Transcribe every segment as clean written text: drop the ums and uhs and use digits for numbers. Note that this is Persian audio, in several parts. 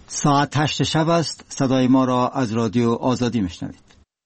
ساعت 8 شب است. صدای ما را از رادیو آزادی میشنوید.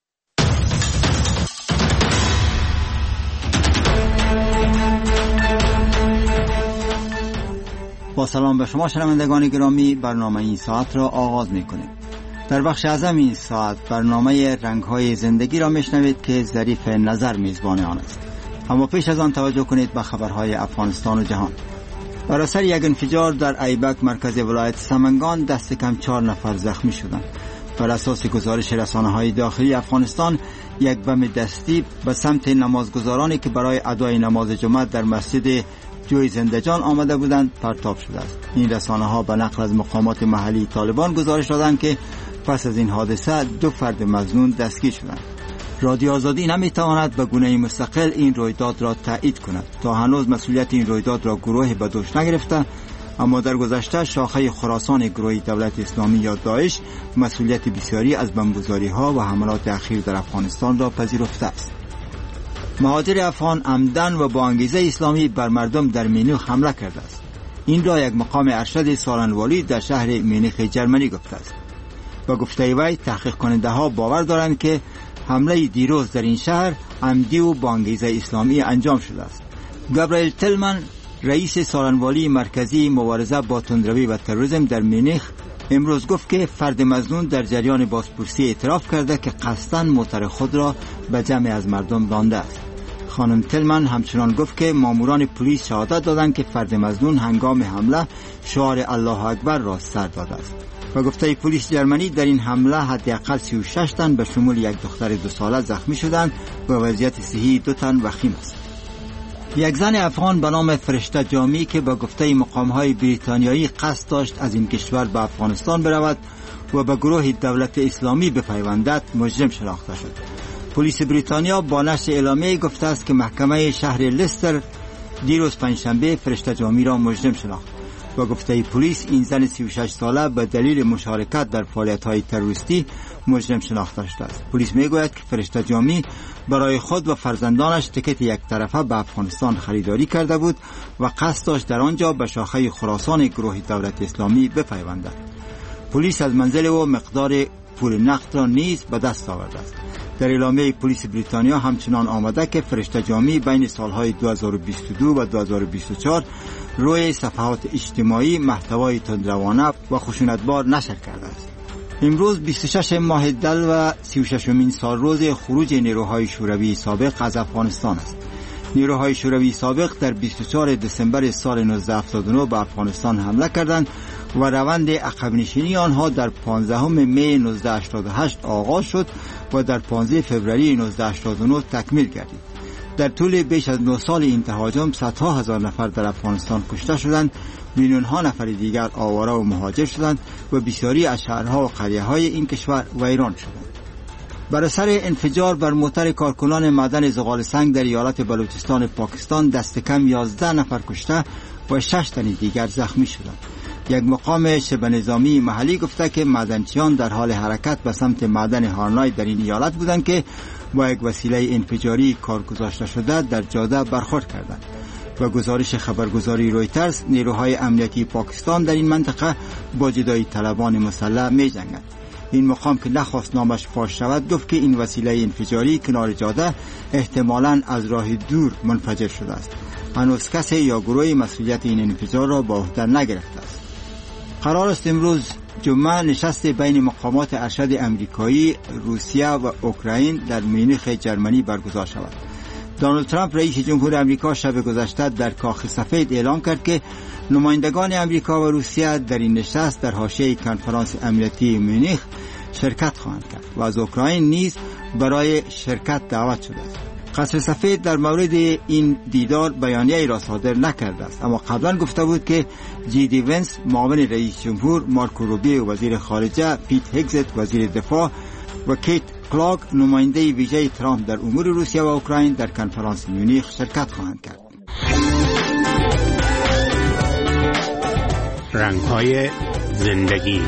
با سلام به شما شنوندگان گرامی، برنامه این ساعت را آغاز میکنیم. در بخش اعظم این ساعت برنامه رنگ‌های زندگی را میشنوید که ظریف نظر میزبان آن است. اما پیش از آن توجه کنید به خبرهای افغانستان و جهان. بر اثر یک انفجار در ایبک مرکز ولایت سمنگان دست کم 4 نفر زخمی شدند. بر اساس گزارش رسانه‌های داخلی افغانستان، یک بم دستی به سمت نمازگزارانی که برای ادای نماز جمعه در مسجد جوی زندجان آمده بودند پرتاب شده است. این رسانه‌ها به نقل از مقامات محلی طالبان گزارش دادند که پس از این حادثه 2 فرد مظنون دستگیر شدند. رادیو آزادی نمیتواند به گونه مستقل این رویداد را تایید کند. تا هنوز مسئولیت این رویداد را گروهی به دوش نگرفته، اما در گذشته شاخه خراسان گروه دولت اسلامی یا داعش مسئولیت بسیاری از بمبگذاری‌ها و حملات اخیر در افغانستان را پذیرفته است. مهاجر افغان عمدن و با انگیزه اسلامی بر مردم در مینیخ حمله کرده است. این را یک مقام ارشد سالنوالی در شهر مینیخ جرمنی گفته است. با گفته وی، تحقیق کننده ها باور دارند که حمله دیروز در این شهر عمدی و با انگیزه اسلامی انجام شده است. گابریل تلمن، رئیس سالنوالی مرکزی مبارزه با تندروی و تروریسم در مینیخ، امروز گفت که فرد مظنون در جریان بازپرسی اعتراف کرده که قصداً موتر خود را به جمع از مردم رانده است. خانم تلمن همچنان گفت که ماموران پلیس شهادت دادند که فرد مظنون هنگام حمله شعار الله اکبر را سر داده است. و گفته پلیس جرمنی، در این حمله حداقل 36 تن به شمول یک دختر 2 ساله زخمی شدند و وضعیت صحی 2 تن وخیم است. یک زن افغان به نام فرشته جامی که با گفته مقام‌های بریتانیایی قصد داشت از این کشور به افغانستان برود و به گروه دولت اسلامی بپیوندد، مجرم شناخته شد. پلیس بریتانیا با نشر اعلامیه گفته است که محکمه شهر لستر دیروز پنجشنبه فرشته جامی را مجرم شناخت. با گفته پلیس، این زن 36 ساله به دلیل مشارکت در فعالیت‌های تروریستی مجرم شناخته شده است. پلیس میگوید که فرشته جامی برای خود و فرزندانش تکت یک طرفه به افغانستان خریداری کرده بود و قصد داشت در آنجا به شاخه خراسان گروه دولت اسلامی بپیوندد. پلیس از منزل او مقدار پول نقد را نیز به دست آورده است. در اعلامیه پلیس بریتانیا همچنان آمده که فرشته جامی بین سالهای 2022 و 2024 روی صفحات اجتماعی محتوای تندروانه و خشونتبار نشر کرده است. امروز 26 ماه دل و 36مین سال روز خروج نیروهای شوروی سابق از افغانستان است. نیروهای شوروی سابق در 24 دسامبر سال 1979 به افغانستان حمله کردند و روند عقب نشینی آنها در 15 می 1988 آغاز شد و در 15 فوریه 1989 تکمیل گردید. در طول بیش از 9 سال این تهاجم صدها هزار نفر در افغانستان کشته شدند، میلیون‌ها نفر دیگر آواره و مهاجر شدند و بسیاری از شهرها و قریه‌های این کشور ویران شدند. بر اثر انفجار بر موتر کارکنان معدن زغال سنگ در ایالت بلوچستان پاکستان دست کم 11 نفر کشته و 6 تن دیگر زخمی شدند. یک مقام شبه نظامی محلی گفته که معدنچیان در حال حرکت به سمت معدن هارنای در این ایالت بودند که با یک وسیله انفجاری کار گذاشته شده در جاده برخورد کردند. و گزارش خبرگزاری رویترز، نیروهای امنیتی پاکستان در این منطقه با جدایی طلبان مسلح می جنگند. این مقام که نخواست نامش فاش شود گفت که این وسیله انفجاری کنار جاده احتمالاً از راه دور منفجر شده است. هنوز کسی یا گروهی مسئولیت این انفجار را به عهده نگرفته است. قرار است امروز جمعه نشست بین مقامات ارشد امریکایی، روسیه و اوکراین در مینیخ جرمنی برگزار شود. دونالد ترامپ رئیس جمهور امریکا شب گذشته در کاخ سفید اعلام کرد که نمایندگان امریکا و روسیه در این نشست در حاشیه کنفرانس امنیتی مونیخ شرکت خواهند کرد و از اوکراین نیز برای شرکت دعوت شده است. قصر سفید در مورد این دیدار بیانیه‌ای را صادر نکرده است، اما قبلا گفته بود که جی دی ونس معاون رئیس جمهور، مارکو روبیو وزیر خارجه، پیت هگزت وزیر دفاع و کیت کلاگ نماینده ویژه ترامپ در امور روسیه و اوکراین در کنفرانس مونیخ شرکت خواهند کرد. رنگ‌های زندگی.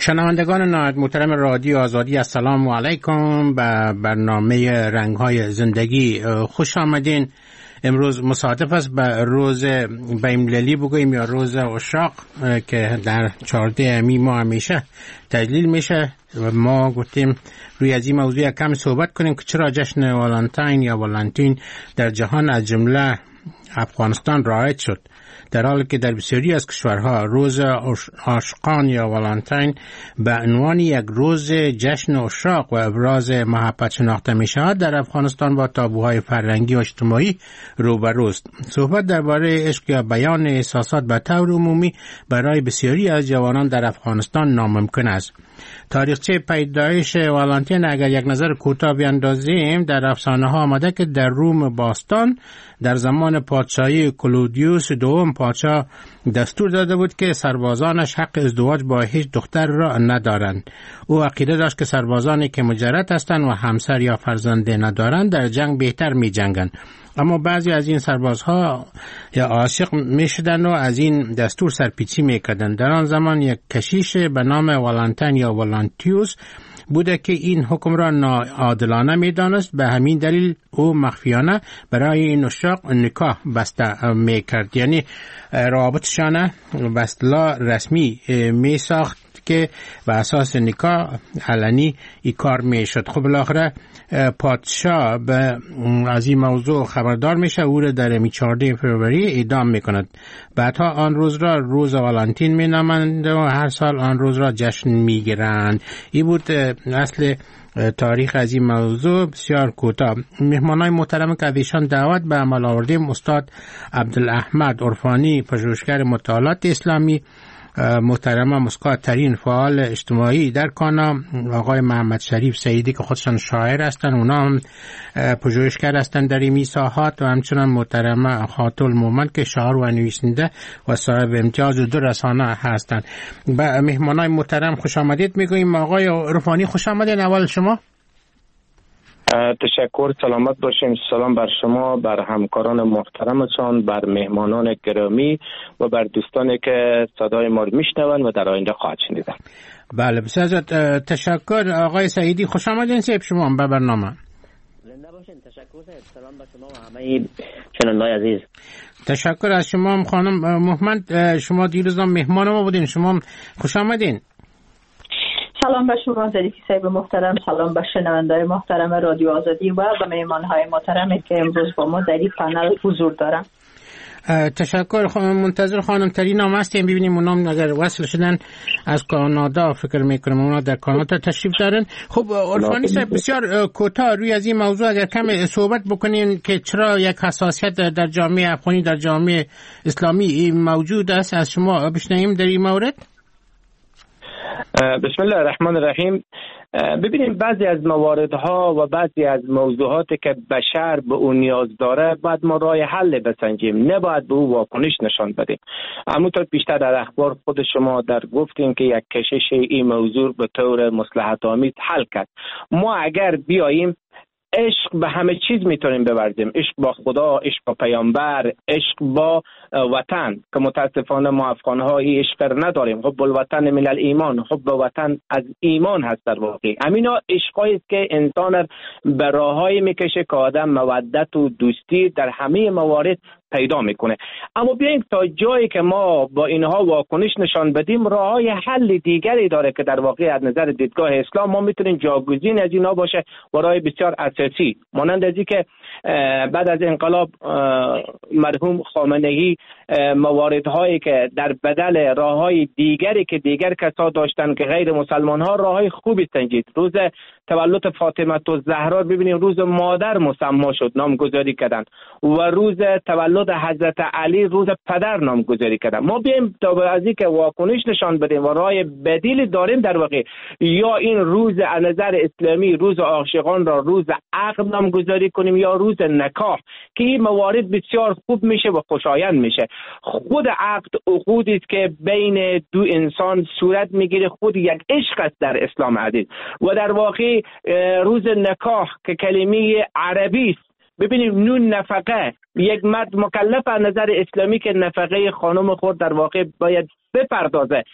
شنوندگان نهایت محترم رادیو آزادی، السلام علیکم. به برنامه رنگ‌های زندگی خوش آمدین. امروز مصادف است به روز بین‌المللی بگوییم یا روز عشاق که در 14 می ماه همیشه تجلیل میشه. ما گفتیم روی از این موضوع کم صحبت کنیم که چرا جشن والنتاین یا والنتین در جهان از جمله افغانستان رایج شد، در حالی که در بسیاری از کشورها روز عاشقان یا والنتاین به عنوان یک روز جشن عشاق و ابراز محبت شناخته می شود. در افغانستان با تابوهای فرهنگی و اجتماعی روبروست. صحبت درباره عشق یا بیان احساسات به طور عمومی برای بسیاری از جوانان در افغانستان ناممکن است. تاریخچه پیدایش والنتین اگر یک نظر کوتاه بیاندازیم، در افسانه ها آمده که در روم باستان در زمان پادشاهی کلودیوس دوم پادشاه دستور داده بود که سربازانش حق ازدواج با هیچ دختر را ندارند. او عقیده داشت که سربازانی که مجرد هستند و همسر یا فرزند ندارند در جنگ بهتر می جنگند. اما بعضی از این سربازها یا عاشق می شدند و از این دستور سرپیچی می کردند. در آن زمان یک کشیش به نام والنتین یا والنتیوس بوده که این حکم را ناعادلانه می دانست. به همین دلیل او مخفیانه برای این عشاق نکاح بسته می کرد، یعنی روابطشان به اصطلاح رسمی می ساخت که به اساس نکاح علنی این کار می شد. خب بالاخره پادشاه از این موضوع خبردار میشه، او را در 14 فوریه اعدام میکند. بعدها آن روز را روز والنتین می نامند و هر سال آن روز را جشن میگیرند. این بود اصل تاریخ از این موضوع بسیار کوتاه. مهمانای محترم که ایشان دعوت به عمل آوردیم، استاد عبدالاحمد عرفانی، پژوهشگر مطالعات اسلامی، محترمه مسقات ترین فعال اجتماعی در کانا، آقای محمد شریف سیدی که خودشان شاعر هستند، اونا هم پژوهشگر هستند در این ساحات، و همچنان محترمه خاتون مومن که شاعر و نویسنده و صاحب امتیاز دو رسانه هستند. به مهمانای محترم خوش آمدید میگوییم. آقای عرفانی خوش آمدید. اول شما. تشکر، سلامت باشین. سلام بر شما، بر همکاران محترمتان، بر مهمانان گرامی و بر دوستانی که صدای ما رو میشنون و در آینده خواهد شنیدن. بله بسیار تشکر. آقای سعیدی خوش آمدین صاحب شما به برنامه. زنده باشین. تشکر صاحب. سلام بر شما و همه شنوندگان عزیز. تشکر از شما خانم محمد. شما دیروز مهمان ما بودین، شما خوش آمدین. سلام به شما ظریفی صاحب محترم، سلام به شنونده‌های محترم رادیو آزادی و به مهمان‌های محترمی که امروز با ما در این پنل حضور دارن. تشکر. منتظر خانم ترین هم هستیم ببینیم اونام اگر وصل شدن از کانادا، فکر میکنم اونا در کانادا تشریف دارن. خب عرفانی صاحب بسیار کوتاه روی از این موضوع اگر کم صحبت بکنین که چرا یک حساسیت در جامعه افغانی، در جامعه اسلامی موجود است، از شما بشنویم در این مورد. بسم الله الرحمن الرحیم. ببینیم بعضی از مواردها و بعضی از موضوعاتی که بشر به اون نیاز داره باید ما راه حل بسنجیم، نباید به او واکنش نشان بدیم. همونطور بیشتر در اخبار خود شما در گفتین که یک کشش این موضوع به طور مصلحت آمیز حل کرد. ما اگر بیاییم عشق به همه چیز میتونیم بورزیم، عشق با خدا، عشق با پیامبر، عشق با وطن که متاسفانه ما افغان‌ها این عشق نداریم. حب الوطن من الایمان، حب وطن از ایمان هست در واقع. همینا عشقایی است که انسان به راههایی میکشه که آدم مودت و دوستی در همه موارد پیدا میکنه. اما بیاییم تا جایی که ما با اینها واکنش نشان بدیم، راههای حل دیگری داره که در واقع از نظر دیدگاه اسلام ما میتونیم جاگزین از اینها باشه و راه بسیار اساسی، مانند ازی که بعد از انقلاب مرحوم خامنه‌ای مواردهایی که در بدل راههای دیگری که دیگر کسا داشتن که غیر مسلمان ها راههای خوبی سنجید. روز تولد فاطمه الزهرا ببینید روز مادر مسما شد، نامگذاری کردن، و روز تولد حضرت علی روز پدر نامگذاری کردن. ما بیایم تا از اینکه واکنش نشان بدیم و راه بدیل داریم در واقع، یا این روز از نظر اسلامی روز عاشقان را روز عقد نامگذاری کنیم یا روز نکاح که این موارد بسیار خوب میشه و خوشایند میشه. خود عقد عقودی است که بین دو انسان صورت میگیره، خود یک عشق است در اسلام عزیز. و در واقع روز نکاح که کلمه عربی است، ببینیم نون نفقه، یک مرد مکلف از نظر اسلامی که نفقه خانم خود در واقع باید بپردازه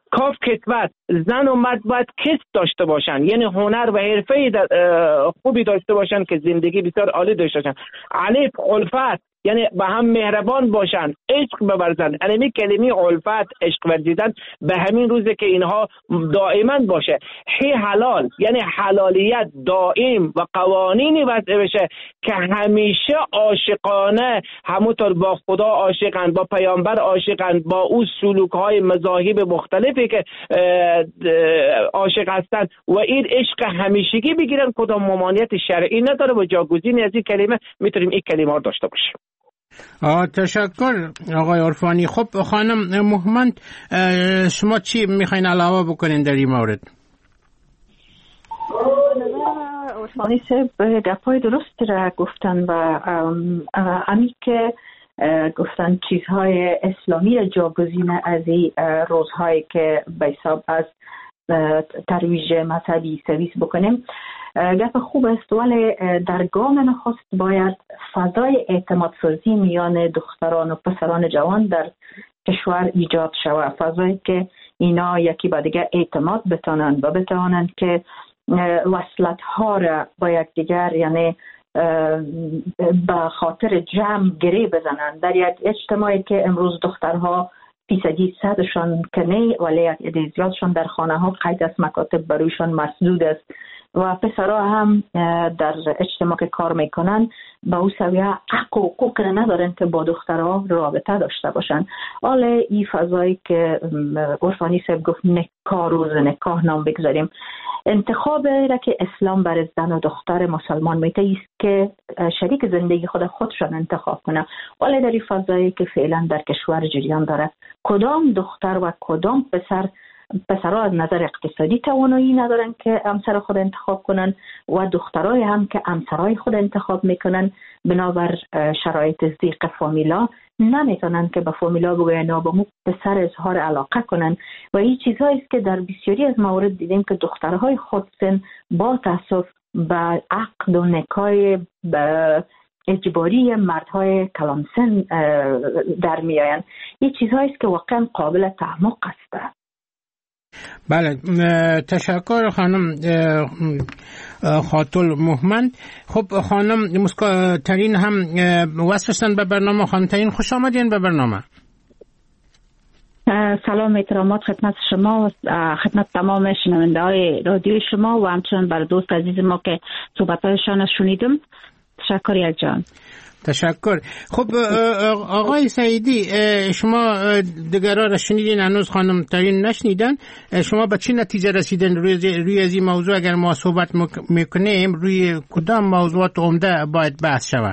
کاف کسبت، زن و مرد باید کسب داشته باشن، یعنی هنر و حرفه خوبی داشته باشن که زندگی بسیار عالی داشته باشن. الف الفت، یعنی به هم مهربان باشن، عشق بورزن. یعنی کلمه الفت، عشق ورزیدن به همین روزه که اینها دائما باشه. هی حلال، یعنی حلالیت دائم و قوانینی وضع بشه که همیشه عاشقانه، همونطور با خدا عاشقند، با پیامبر عاشقند، با او سلوک‌های مذاهب مختلفی که عاشق هستند و این عشق همیشگی بگیرن، کدام ممانعت شرعی نداره و جاگزینی از این کلمه میتونیم این کلمه رو داشته باشیم. تشکر آقای عرفانی. خب خانم مهمند، شما چی میخواین علاوه بکنین در این مورد؟ عرفانی صاحب گپای درست را گفتن و امی که گفتن چیزهای اسلامی را جاگزین از این روزهایی که به حساب از ترویج مذهبی سرویس بکنیم، گپ خوب است، ولی در گام نخست باید فضای اعتماد سازی میان دختران و پسران جوان در کشور ایجاد شود، فضایی که اینا یکی با دیگر اعتماد بتانند و بتوانند که وصلت ها را با یکدیگر، یعنی به خاطر جمع گره بزنند. در یک اجتماعی که امروز دخترها فیصدی صدشان کنه ولی یک زیادشان در خانه ها قید از مکاتب برویشان مسدود است و پسرها هم در اجتماع که کار میکنن با او سویه حق و حقوق ندارن که با دخترها رابطه داشته باشن. حالا این فضایی که عرفانی صاحب گفت نکاح، روز نکاح نام بگذاریم، انتخاب را که اسلام برای زن و دختر مسلمان میته است که شریک زندگی خودشان انتخاب کنه، ولی در این فضایی که فعلا در کشور جریان داره، کدام دختر و کدام پسرها از نظر اقتصادی توانایی ندارن که همسر خود انتخاب کنن و دخترای هم که همسرای خود انتخاب میکنن بنابر شرایط ضیق فامیلا نمیتونن که به فامیلا بگوین با مو پسر اظهار علاقه کنن و این چیزهایی است که در بسیاری از موارد دیدیم که دخترهای خودسن با تاسف به عقد و نکاح اجباری مردهای کلانسن در میآیند. این چیزهایی است که واقعا قابل تعمق است. بله، تشکر خانم خاتل مهمند. خب خانم ترین هم وصل شدن به برنامه. خانم ترین خوش آمدین به برنامه. سلام احترامات خدمت شما و خدمت تمام شنونده های رادیو شما و همچنان بر دوست عزیز ما که صحبت هایشان شنیدم. تشکر یک جان. تشکر. خب آقای سعیدی، شما دیگرها را شنیدین، هنوز خانم ترین نشنیدن. شما به چی نتیجه رسیدن روی از این موضوع؟ اگر ما صحبت میکنیم روی کدام موضوعات عمده باید بحث شود؟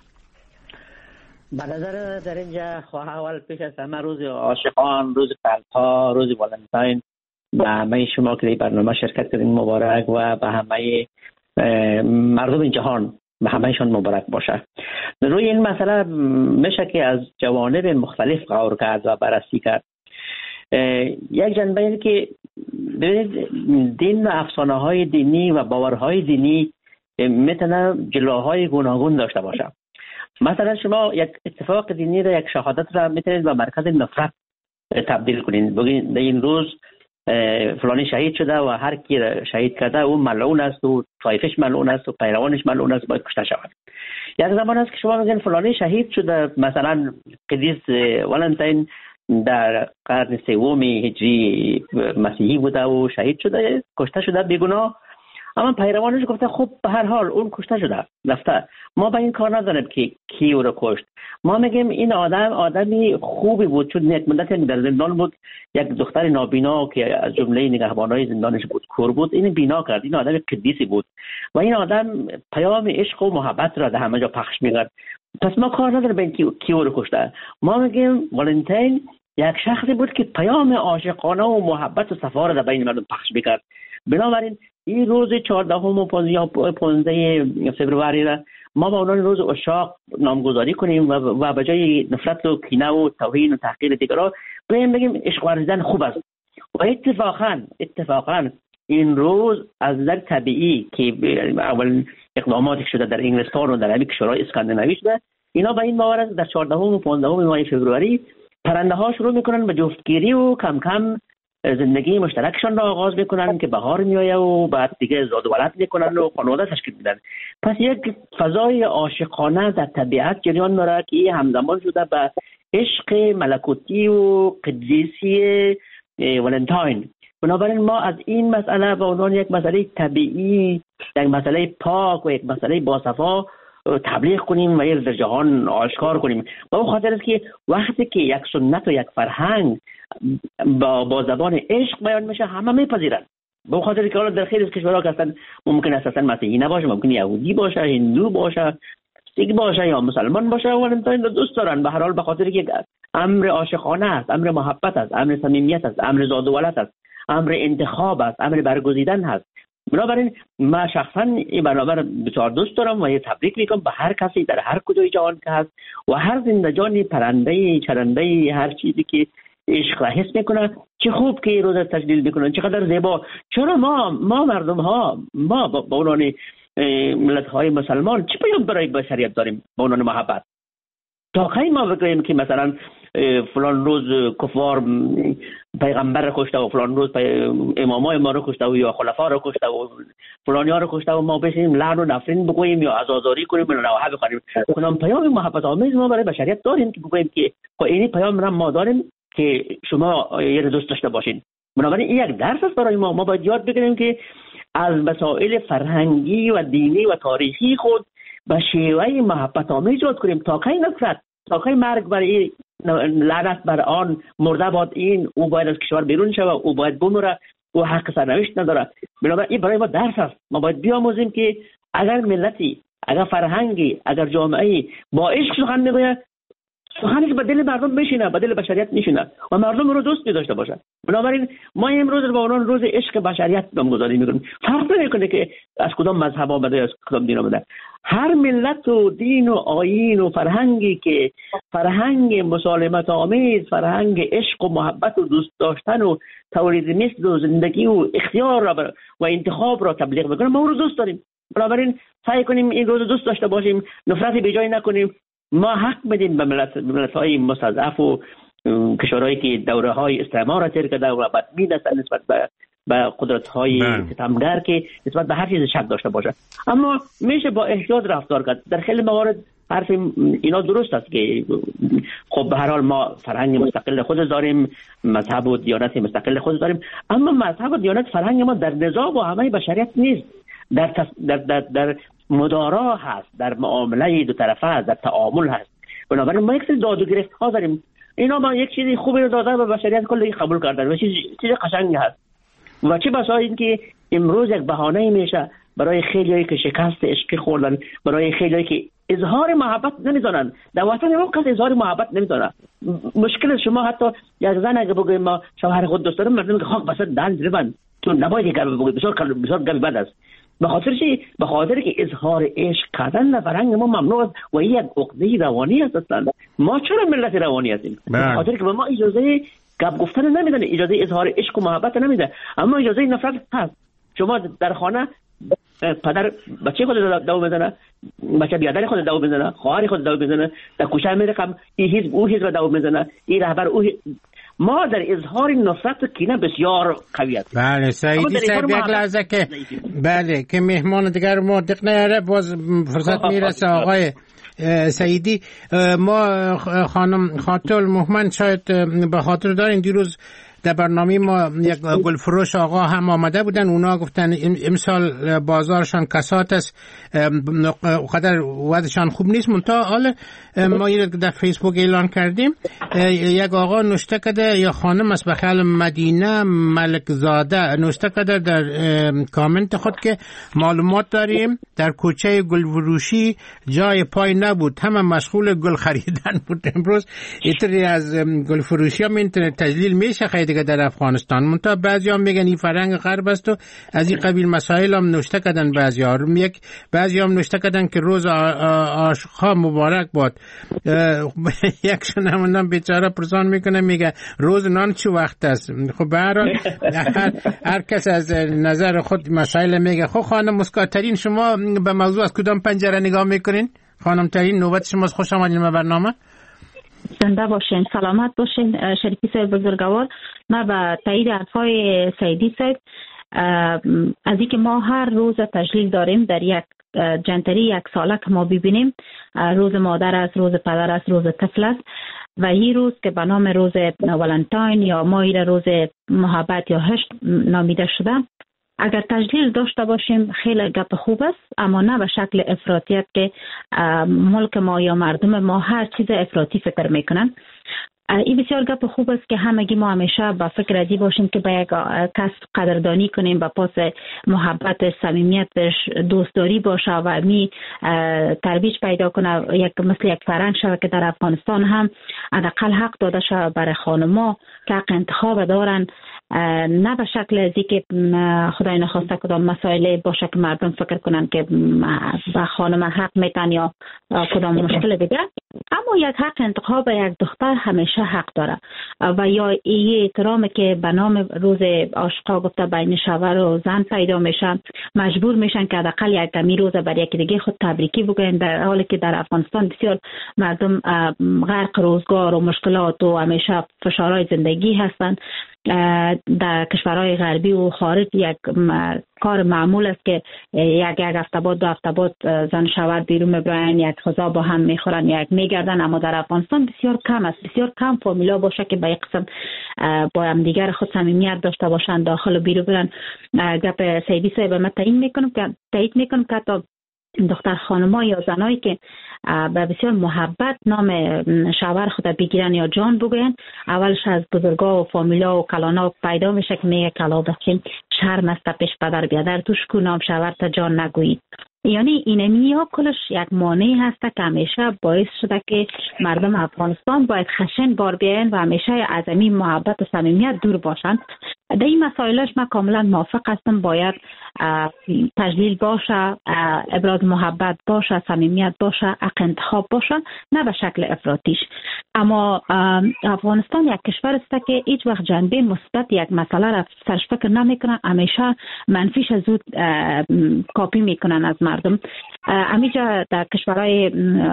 به نظر در اینجا اول پیش از همه روز عاشقان، روز قلب‌ها، روز والنتاین به همه شما که در برنامه شرکت کردین مبارک و به همه مردم این جهان به همهشان مبارک باشه. روی این مسئله میشه که از جوانب مختلف غور کرد و بررسی کرد. یک جنبه اینه که ببینید دین و افسانه های دینی و باورهای دینی میتونه جلوهای گوناگون داشته باشه. مثلا شما یک اتفاق دینی را، یک شهادت را میتونید به مرکز نفرت تبدیل کنید. بگید در این روز فلانی شهید شده و هر کی را شهید کرده او ملعون است و طایفش ملعون است و پیروانش ملعون است، باید کشته شود. یک زمان است که شما میگن فلانی شهید شده، مثلا قدیس والنتاین در قرن سوم هجری مسیحی بوده و شهید شده، کشته شده بیگناه، اما پیروانش گفته خب به هر حال اون کشته شده رفته، ما با این کار نداریم که کی او رو کشت. ما میگیم این آدمی خوبی بود، چون یک مدت در زندان بود، یک دختر نابینا که از جمله نگهبانای زندانش بود کور بود، این بینا کرد. این آدم قدیسی بود و این آدم پیام عشق و محبت را در همه جا پخش میکرد. پس ما کار نداریم به این کی او رو کشته. ما میگیم والنتاین یک شخصی بود که پیام عاشقانه و محبت و صفا را در بین مردم پخش میکرد. بنابراین این روز 14 و 15 فوریه را ما به عنوان روز عشاق نامگذاری کنیم و به جای نفرت و کینه و توهین و تحقیر دیگران بگیم عشق ورزیدن خوب است. و اتفاقا این روز از نظر طبیعی که اول اقداماتی شده در انگلستان و در همه کشورهای اسکاندیناوی شده، اینا به این باور است در 14 و 15 ماه فوریه پرنده ها شروع میکنن به جفتگیری و کم کم زندگی مشترکشان را آغاز میکنن که بهار میآید و بعد دیگه زاد و ولد میکنن و خانواده تشکیل میدن. پس یک فضای عاشقانه در طبیعت جریان داره که همزمان شده به عشق ملکوتی و قدیسی ولنتاین. بنابراین ما از این مسئله به عنوان یک مسئله طبیعی، یک مسئله پاک و یک مسئله باصفا تبلیغ کنیم و یک در جهان آشکار کنیم. با اون خاطر است که وقتی که یک سنت و یک فرهنگ با زبان عشق بیان میشه همه میپذیرن. با اون خاطر که حالا در خیلی از کشورها که هستن ممکن است اصلا مسیحی نباشه، ممکن یهودی باشه، هندو باشه، سیک باشه یا مسلمان باشه، ولنتاین رو دوست دارن. به هر حال به خاطر که امر عاشقانه است، امر محبت است، امر صمیمیت است، امر زاد و ولد است، امر انتخاب است، امر برگزیدن هست. بنابراین من شخصا این برنامه بسیار دوست دارم و یه تبریک میکنم به هر کسی در هر کجای جهان که هست و هر زندگانی، پرنده، چرنده، هر چیزی که عشق را حس میکنه. چه خوب که روز تجلیل میکنن، چقدر زیبا. چرا ما مردم ها، ما با عنوان ملت های مسلمان چه پیام برای بشریت داریم با عنوان محبت؟ تا کی ما بگوییم که مثلا فلان روز کفار پیغمبر رو کشته و فلان روز امامای ما رو کشته و یا خلفا رو کشته و فلانیا رو کشته و ما بشیم لعن و نفرین بگوییم یا عزاداری کنیم یا نوحه بخوریم؟ کدام پیام محبت آمیز ما برای بشریت داریم که بگوییم که این پیام را ما داریم که شما یه دوست داشته باشین؟ بنابراین این یک درس است برای ما. ما باید یاد بگیریم که از مسائل فرهنگی و دینی و تاریخی خود به شیوه محبت آمیز یاد کنیم. تا کی نفرت، تا کی مرگ برای لعنت بر آن، مرده باد این، او باید از کشور بیرون شود، او باید بمره، او حق سرنوشت نداره. بنابراین این برای ما درس است. ما باید بیاموزیم که اگر ملتی، اگر فرهنگی، اگر جامعه‌ای با عشق سخن میگوید، سخنش به دل مردم بشینه، به دل بشریت میشینه و مردم رو دوست داشته باشه. بنابراین ما امروز رو با عنوان روز عشق بشریت نامگذاری میکنیم. فرق نمیکنه که از کدام مذهب آمده، از کدام دین آمده. هر ملت و دین و آیین و فرهنگی که فرهنگ مسالمت آمیز، فرهنگ عشق و محبت و دوست داشتن و تولید مثل و زندگی و اختیار را و انتخاب را تبلیغ میکنه، ما اون رو دوست داریم. بنابراین سعی کنیم این روز دوست داشته باشیم، نفرت به جای نکنیم. ما حق بدیم به ملت‌های مستضعف و کشورهایی که دوره‌های استعمار را تیر کرده و بدبین هستند نسبت به قدرت‌های ستمگر که نسبت به هر چیز شک داشته باشه. اما میشه با احتیاط رفتار کرد. در خیلی موارد حرف اینا درست است که خب به هر حال ما فرهنگ مستقل خود داریم، مذهب و دیانت مستقل خود داریم، اما مذهب و دیانت فرهنگ ما در نظام و همه بشریت نیست. در مدارا هست، در معامله دو طرفه هست، در تعامل هست. بنابراین ما یک سری داد و گرفت ها داریم. اینا ما یک چیزی خوبی رو داده و بشریت کلی قبول کردن و چیز قشنگی هست. و چه بسا این که امروز یک بهانه میشه برای خیلیایی که شکست عشقی خوردن، برای خیلیایی که اظهار محبت نمیدونن. در وطن ما کسی اظهار محبت نمیدونه. مشکل شما حتی یک زن اگه بگه ما شوهر خود دوست دارم، مردم که خاک بسات دهن زدن، تو نباید گپ بگی، بسیار گپ بد است. به خاطر چی؟ به خاطر که اظهار عشق کردن در فرهنگ ما ممنوع است و این یک عقده روانی است. اصلا ما چرا ملت روانی هستیم؟ به خاطر که به ما اجازه گپ گفتن نمیدن، اجازه اظهار عشق و محبت نمیده، اما اجازه نفرت هست. شما در خانه پدر بچه خود دو بزنه، بچه بیادر خود دو بزنه، خواهر خود دو بزنه، در کوچه میره کم این حزب او حزب دو بزنه، این رهبر او ما در اظهار نفرت و کینه بسیار قوی است. بله سعیدی صاحب یک لحظه که بله که مهمان دیگر ما دق نیاره باز فرصت میرسه. آقای سعیدی، ما خانم خاطر محمد شاید به خاطر دارین دیروز در برنامه ما یک گلفروش آقا هم آمده بودن، اونا گفتن امسال بازارشان کسات است، قدر وضعشان خوب نیست. منتها حالا ما یه در فیسبوک اعلان کردیم، یک آقا نوشته کرده یا خانم است به خیال مدینه ملک زاده نوشته کرده در کامنت خود که معلومات داریم در کوچه گلفروشی جای پای نبود، همه مشغول گل خریدن بود. امروز اینطوری از گلفروشی هم اینترنت تجلیل میشه خیلی در افغانستان. منتها بعضی‌ها میگن این فرهنگ غرب است و از این قبیل مسائل هم نوشته کردن. بعضی‌ها هم نوشته کردن که روز عاشق‌ها مبارک باد. یکشون همون بیچاره پرسان میکنه میگه روز نان چه وقت است؟ خب به هر کس از نظر خود مسائل میگه. خب خانم مسکاترین، شما به موضوع از کدام پنجره نگاه میکنین؟ خانم ترین، نوبت شماست، خوش آمدین به برنامه. زنده باشین، سلامت باشین. شریفی صاحب بزرگوار، ما به تایید حرفای سیدی صاحب از اینکه ما هر روز تجلیل داریم در یک جنتری یک ساله که ما ببینیم، روز مادر است، روز پدر است، روز طفل است و این روز که به نام روز ولنتاین یا مایر روز محبت یا عشق نامیده شده، اگر تجلیل داشته باشیم خیلی گپ خوب است، اما نه به شکل افراطیت که ملک ما یا مردم ما هر چیز افراطی فکر میکنن. این بسیار گپ خوب است که همگی ما همیشه با فکر ازی باشیم که با یک کس قدردانی کنیم، با پاس محبت، صمیمیتش، دوستداری باشه و می ترویج پیدا کنه، مثل یک فرهنگ شود که در افغانستان هم حداقل حق داده شود برای خانم‌ها که حق انتخاب دارن، نه به شکل ازی که خدای نخواسته کدام مسائل باشه که مردم فکر کنن که به خانم حق میتن یا کدام مشکل دیگه، اما یک حق انتخاب یک دختر همیشه حق داره و یا این احترامی که به نام روز عاشقا گفته بین شوهر و زن پیدا میشه، مجبور میشن که حداقل یک کمی روز برای یکی دیگه خود تبریکی بگن، در حالی که در افغانستان بسیار مردم غرق روزگار و مشکلات و همیشه فشارهای زندگی هستند. در کشورهای غربی و خارج یک کار معمول است که یک هفته بعد 2 هفته بعد زن شوهر بیرون میبرن، یک غذا با هم میخورن، یک میگردن، اما در افغانستان بسیار کم است، بسیار کم فامیلا باشه که به یک قسم با هم دیگر خود صمیمیت داشته باشن، داخل و بیرون برن. گپ سیدی صاحب من تایید میکنم که تا دختر خانم‌ها یا زنایی که به بسیار محبت نام شوهر خود بگیرن یا جان بگوین، اولش از بزرگا و فامیلا و کلانا پیدا میشه که میگه کلا بچین شرم است پیش پدر بیادر توش کو نام شوهر تا جان نگویید. یعنی اینمی ها کلش یک مانعی هست که همیشه باعث شده که مردم افغانستان باید خشن بار بیاین و همیشه از این محبت و صمیمیت دور باشند. در این مسائلش من کاملا موافق هستم، باید تجلیل باشه، ابراز محبت باشه، صمیمیت باشه، حق انتخاب باشه، نه به شکل افراطیش. اما افغانستان یک کشور است که هیچ وقت جنبه مثبت یک مسئله را سرش فکر نمیکنن، همیشه منفیش زود کاپی میکنن از مردم. همیشه در کشورهای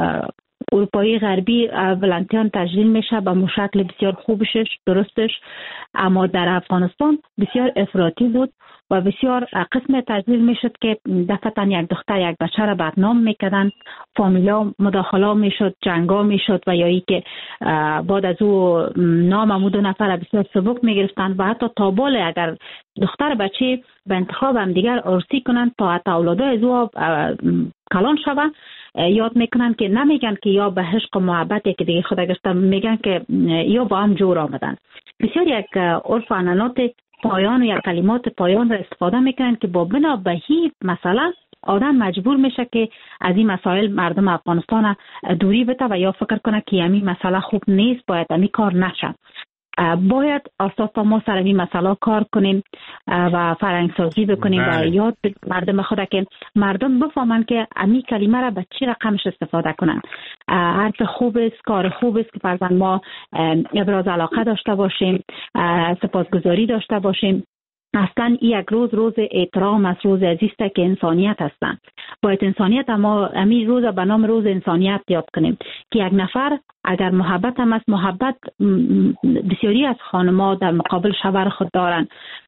اروپایی غربی ولنتین تجلیل میشه به مشکل بسیار خوبش، درستش، اما در افغانستان بسیار افراطی بود و بسیار قسم تجلیل میشد که دفعتاً یک دختر یک بچه را بدنام میکردن، فامیلا مداخله میشد، جنگا میشد و یا ای که بعد از او نام 2 نفر بسیار سبک میگرفتن و حتی تابال اگر دختر بچه به انتخاب هم دیگر عرصی کنن تا حتی اولادای از او کلان شوه، یاد میکنن که نمیگن که یا به عشق و محبت که دیگه خدا گشتن، میگن که یا با هم جور آمدن. بسیار یک عرف و عنعنات پایان و یک کلمات پایان را استفاده میکنن که با بنا به هیچ مثلا آدم مجبور میشه که از این مسائل مردم افغانستان دوری بده و یا فکر کنه که همین مسئله خوب نیست، باید همین کار نشه. باید اساس ما سر این مسئله کار کنیم و فرهنگ سازی بکنیم و یاد مردم خود که مردم بفهمن که همین کلمه را به چی رقمش استفاده کنن. حرف خوب است، کار خوب است که فرضاً ما ابراز علاقه داشته باشیم، سپاسگزاری داشته باشیم. اصلا یک روز احترام است، روز عزیزی که انسانیت هستند. باید انسانیت اما همین روز به نام روز انسانیت یاد کنیم که یک نفر اگر محبت هم است، محبت بسیاری از خانم‌ها در مقابل شوهر خود دارن،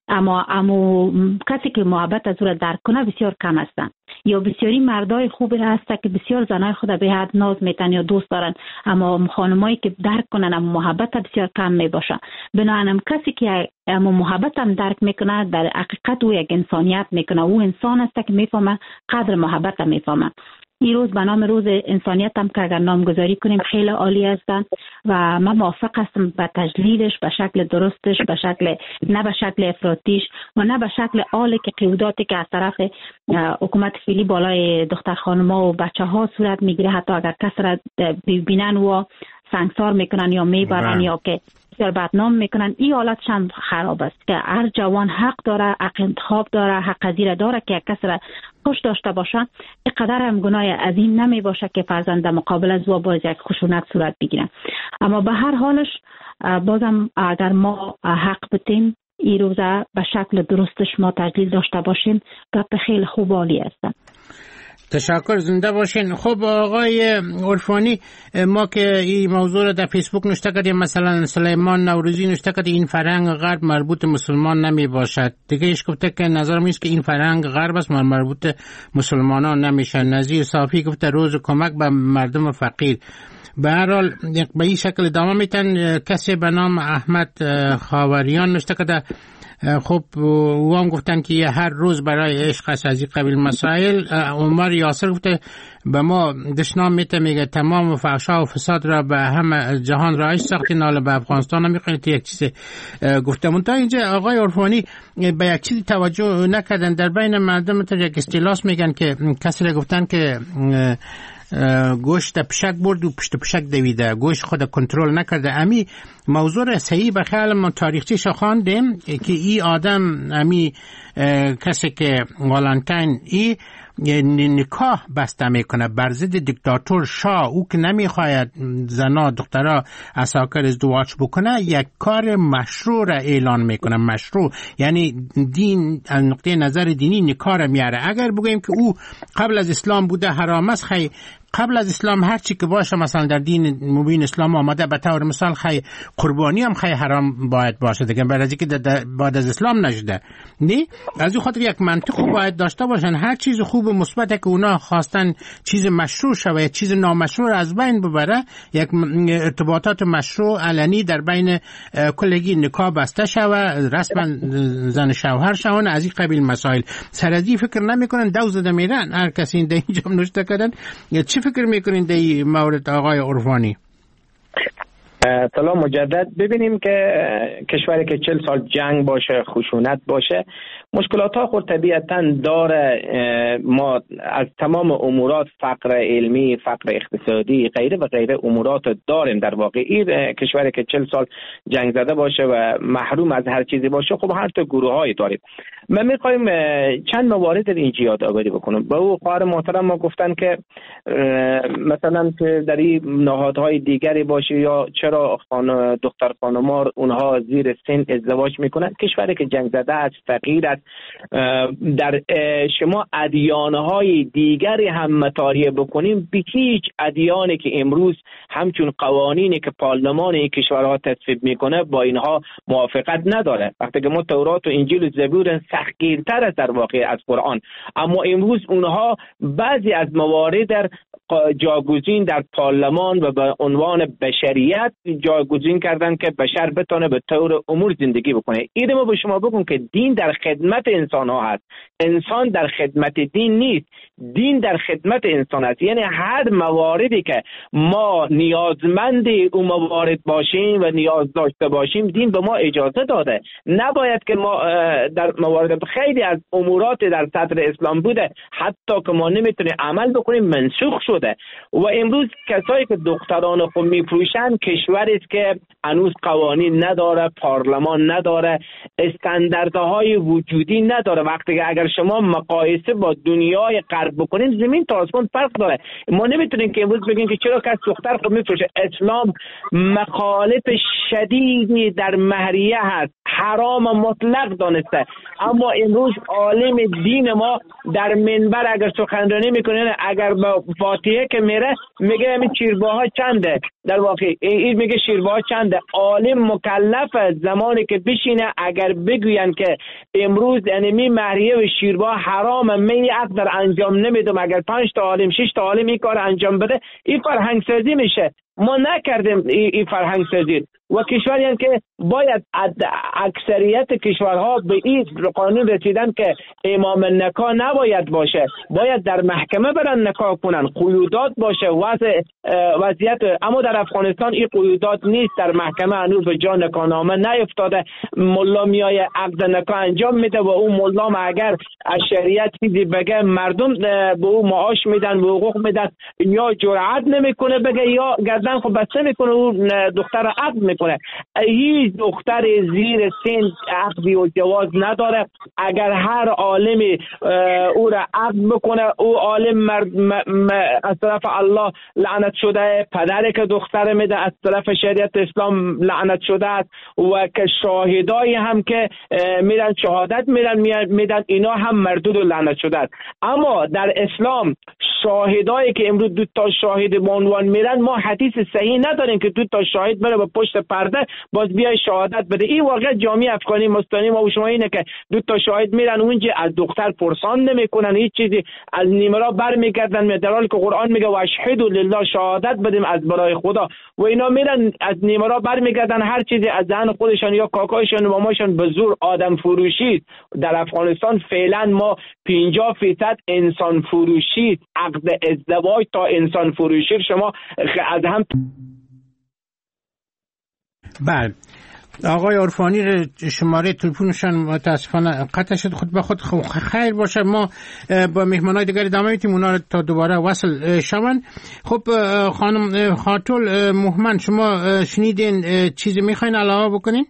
اما کسی که محبت از او را درک کنه بسیار کم هستند. یا بسیاری مردای خوبی هستند که بسیار زنای خود به حد ناز میتن یا دوست دارن، اما خانمایی که درک کنن اما محبت بسیار کم میباشه. بنابراین کسی که اما محبت هم درک میکنه در حقیقت او یک انسانیت میکنه، او انسان است که میفهمه قدر محبت هم میفهمه. این روز به نام روز انسانیت هم که اگر نامگذاری کنیم خیلی عالی هستند و من موافق هستم به تجلیلش به شکل درستش، به شکل نه به شکل افراطیش و نه به شکل آلی که قیوداتی که از طرف حکومت فعلی بالای دختر خانم‌ها و بچه‌ها صورت میگیره، حتی اگر کس را ببینن و سنگسار میکنن یا میبرن یا که بسیار بدنام میکنن. این حالتش هم خراب است که هر جوان حق داره، حق انتخاب داره، حق قضیره داره که یک کس را خوش داشته باشه. اینقدر هم گناه عظیم نمی باشه که فرزند مقابل از او باز یک خشونت صورت بگیره. اما به هر حالش بازم اگر ما حق بتیم این روزه به شکل درستش ما تجلیل داشته باشیم، گپ خیلی خوب عالی است. تشکر، زنده باشین. خب آقای عرفانی، ما که این موضوع رو در فیسبوک نوشته کردیم، مثلا سلیمان نوروزی نوشته کرد این فرهنگ غرب مربوط مسلمان نمی باشد. دیگه ایش گفته که نظرم است که این فرهنگ غرب است، مربوط مسلمانان نمیشه. نظیر صافی گفته روز کمک به مردم فقیر. به هر حال به این شکل ادامه میتن. کسی به نام احمد خاوریان نوشته کرده خب او هم گفتن که هر روز برای عشق است از این قبیل مسائل. عمر یاسر گفته به ما دشنام میگه تمام فحشا و فساد را به همه جهان رایج ساختین، حالا به افغانستان هم میخواین یک چیز گفته. من تا اینجا آقای عرفانی به یک چیزی توجه نکردن. در بین مردم تا یک استیلاس میگن که کسی را گفتن که گوشت پشک برد و پشت پشک دویده، گوشت خود کنترل نکرده. امی موضوع صحیح به خیال من تاریخچیش خواندیم که ای آدم امی کسی که والنتاین ای نکاح بسته میکنه بر ضد دیکتاتور شاه، او که نمیخواید زنا دخترها اساکر ازدواج بکنه، یک کار مشروع را اعلان میکنه. مشروع یعنی دین از نقطه نظر دینی نکاح را میاره. اگر بگوییم که او قبل از اسلام بوده حرام است، خیلی قبل از اسلام هر چی که باشه مثلا در دین مبین اسلام آمده به طور مثال خیلی قربانی هم خیلی حرام باید باشه دیگه، برای اینکه بعد از اسلام نشده. نه از این خاطر یک منطق باید داشته باشن. هر چیز خوب و مثبت که اونا خواستن چیز مشروع شوه، چیز نامشروع از بین ببره، یک ارتباطات مشروع علنی در بین کلگی نکاح بسته شوه، رسما زن شوهر شون، از این قبیل مسائل سرازی فکر نمیکنن، دو زده میرن. هر کسی این اینجا نوشته کردن. چی فکر میکنین در این مورد آقای عرفانی؟ سلام مجدد. ببینیم که کشوری که 40 سال جنگ باشه، خشونت باشه، مشکلات ها خود طبیعتا داره. ما از تمام امورات، فقر علمی، فقر اقتصادی، غیره و غیره امورات داریم. در واقع این کشوری که 40 سال جنگ زده باشه و محروم از هر چیزی باشه، خب هر تا گروه هایی داریم. ما میخوایم چند موارد اینجا یادآوری بکنم. به او خواهر محترم ما گفتن که مثلا در این نهادهای دیگری باشه یا چرا دختر خانمار اونها زیر سن ازدواج میکنن. کشوری که جنگ زده است، فقیر است. در شما ادیانهای دیگری هم مطالعه بکنیم، به هیچ ادیانی که امروز همچون قوانینی که پارلمان این کشورها تصویب میکنه با اینها موافقت نداره. وقتی که ما تورات و انجیل و زبور سختگیرتر است در واقع از قرآن، اما امروز اونها بعضی از موارد در جاگزین در پارلمان و به عنوان بشریت جاگزین کردن که بشر بتونه به طور امور زندگی بکنه. این ما به شما بگم که دین در خدمت انسان ها هست، انسان در خدمت دین نیست، دین در خدمت انسان است. یعنی هر مواردی که ما نیازمند اون موارد باشیم و نیاز داشته باشیم، دین به ما اجازه داده. نباید که ما در موارد خیلی از امورات در صدر اسلام بوده حتی که ما نمیتونیم عمل بکنیم منسوخ شده. و امروز کسایی که دختران خود میفروشن، کشوری است که هنوز قوانین نداره، پارلمان نداره، استانداردهای وجودی نداره. وقتی که اگر شما مقایسه با دنیای غرب بکنین، زمین تا آسمان فرق داره. ما نمیتونیم که امروز بگیم که چرا کس دختر خود میفروشه. اسلام مخالف شدیدی در مهریه هست، حرام مطلق دانسته. اما امروز عالم دین ما در منبر اگر سخنرانی میکنه، اگر با فاتحه که میره میگه همین شیرباها چنده، در واقع این میگه شیرباها چنده. عالم مکلف زمانی که بشینه اگر بگوین که امروز یعنی مهریه و شیرباه حرام، من عقد در انجام نمیدم، اگر 5 تا عالم 6 تا عالم این کار انجام بده، این فرهنگ سازی میشه. ما نکردیم این فرهنگ سازی. و کشوری هم که باید اکثریت کشورها به این قانون رسیدن که امام نکاح نباید باشه، باید در محکمه برن نکاح کنن، قیودات باشه، وضعیت. اما در افغانستان این قیودات نیست، در محکمه هنوز به جا نکاحنامه نیفتاده. ملا میای عقد نکاح انجام میده و اون ملا اگر از شریعت چیزی بگه، مردم به او معاش میدن و حقوق میدن، یا جرأت نمیکنه بگه یا مردن خب بسته میکنه او دختر عقد میکنه. هیچ دختر زیر سن عقدی و جواز نداره. اگر هر عالمی او را عقد بکنه، او عالم از طرف الله لعنت شده، پدری که دختر میده از طرف شریعت اسلام لعنت شده است، و که شاهدای هم که میرن شهادت میدن اینا هم مردود و لعنت شده است. اما در اسلام شاهدایی که امروز 2 تا شاهد به عنوان میرن، ما حدیث صحیح نداریم که 2 تا شاهد بره به پشت پرده باز بیای شهادت بده. این واقعا جامعه افغانی مسلمانی ما و شما اینه که 2 تا شاهد میرن اونجا از دختر پرسان نمیکنن، هیچ چیزی از نیمرا برمیگردن، در حالی که قرآن میگه و اشهدوا لله، شهادت بدیم از برای خدا، و اینا میرن از نیمرا برمیگردن هر چیزی از دهن خودشان یا کاکایشان و مامایشان به زور آدم فروشی. در افغانستان فعلا ما 50% انسان فروشی، عقد ازدواج تا انسان فروشی شما از هم. بله آقای عرفانی شماره تلفنشان متاسفانه قطع شد، خود به خود خیر باشه. ما با مهمانای دیگر ادامه میدیم اونا تا دوباره وصل شون. خب خانم خاطول مهمن، شما شنیدین چیزی میخواین علاوه بکنین؟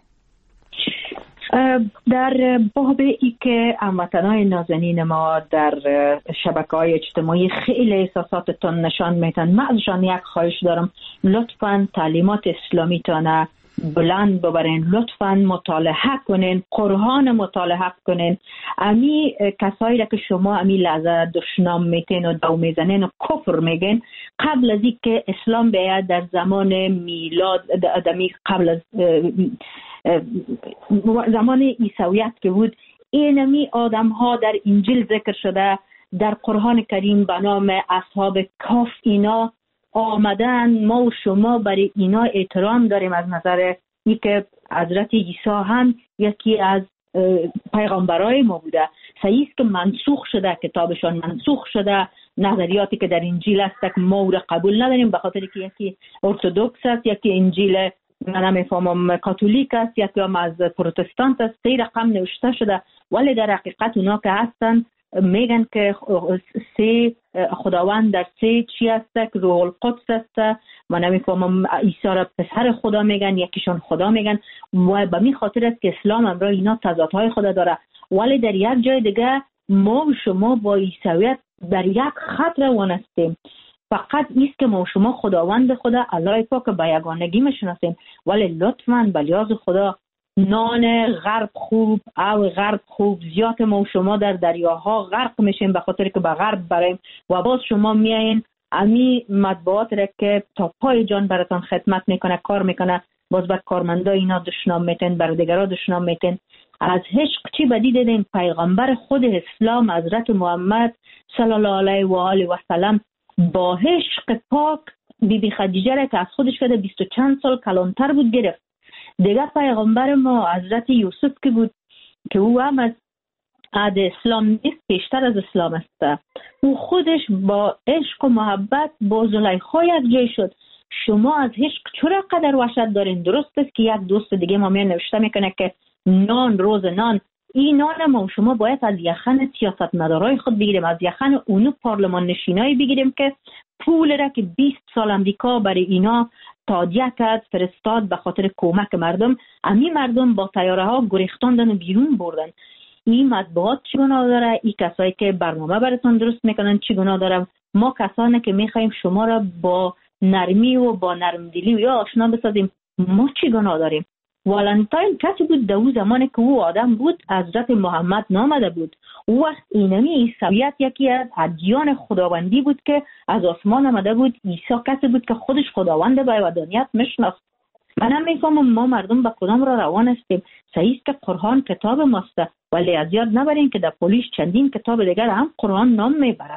در باب ای که هموطنان نازنین ما در شبکه‌های اجتماعی خیلی احساساتتان نشان میتن، من ازشان یک خواهش دارم، لطفاً تعلیمات اسلامیتان بلند ببرین، لطفاً مطالعه کنین، قرآن مطالعه کنین. امی کسایی را که شما امی لحظه دشنام میتین و دو میزنین و کفر میگین، قبل از این که اسلام بیاید در زمان میلاد، قبل از زمان عیسویت که بود، اینمی آدم ها در انجیل ذکر شده، در قرآن کریم به نام اصحاب کهف اینا آمدن. ما و شما برای اینا احترام داریم از نظر ای که حضرت عیسی هم یکی از پیغمبرای ما بوده. صحیح است که منسوخ شده، کتابشان منسوخ شده، نظریاتی که در انجیل است که ما او را قبول نداریم، به خاطر که یکی ارتدوکس است، یکی انجیل من نمیفهمم کاتولیک است، یکی هم از پروتستانت است، 3 رقم نوشته شده، ولی در حقیقت اونا که هستن میگن که 3 خداوند در 3 چی است که روح القدس است. من نمیفهمم عیسی را پسر خدا میگن، یکیشون خدا میگن، و به می خاطر است که اسلام امرا اینا تضادهای خدا داره. ولی در یک جای دیگه ما و شما با عیسویت در یک خط روان هستیم. فقط ایست که ما و شما خداوند خدا الله پاک به یگانگی میشناسیم، ولی لطفاً به لیاز خدا نان غرب خوب او غرب خوب، زیاد ما و شما در دریاها غرق میشیم به خاطر که به غرب بریم، و باز شما میایین امی مطبوعات را که تا پای جان براتون خدمت میکنه، کار میکنه، باز به کارمندا اینا دشنام میتین، بر دیگرا دشنام میتین. از عشق چی بدی دیدین؟ پیغمبر خود اسلام حضرت محمد صلی الله علیه و آله و سلم با عشق پاک بیبی خدیجه را که از خودش کده 20 و چند سال کلانتر بود گرفت. دیگه پیغمبر ما حضرت یوسف که بود که او هم از عهد اسلام نیست، پیشتر از اسلام است، او خودش با عشق و محبت با زلیخا یک جای شد. شما از عشق چرا قدر وحشت دارین؟ درست است که یک دوست دیگه ما می نوشته میکنه که نان روز نان، این نان ما شما باید از یخن سیاست مدارای خود بگیریم، از یخن اونو پارلمان نشینایی بگیریم که پول را که 20 سال امریکا برای اینا تادیه کرد فرستاد به خاطر کمک مردم، امی مردم با طیاره ها گریختاندن و بیرون بردن. این مطبوعات چی گناه داره؟ این کسایی که برنامه براتون درست میکنن چی گناه داره؟ ما کسانی که میخوایم شما را با نرمی و با نرمدلی یا آشنا بسازیم، ما چی گناه داریم؟ والنتاین کسی بود در زمانی که او آدم بود، حضرت محمد نامده بود. او وقت اینمی عیسویت یکی از ادیان خداوندی بود که از آسمان آمده بود. عیسی کسی بود که خودش خداوند به ودانیت میشناخت. من هم میفهمم ما مردم به کدام را روان هستیم. صحیح است که قرآن کتاب ماست، ولی از یاد نبرین که در پولیس چندین کتاب دیگر هم قرآن نام میبرد.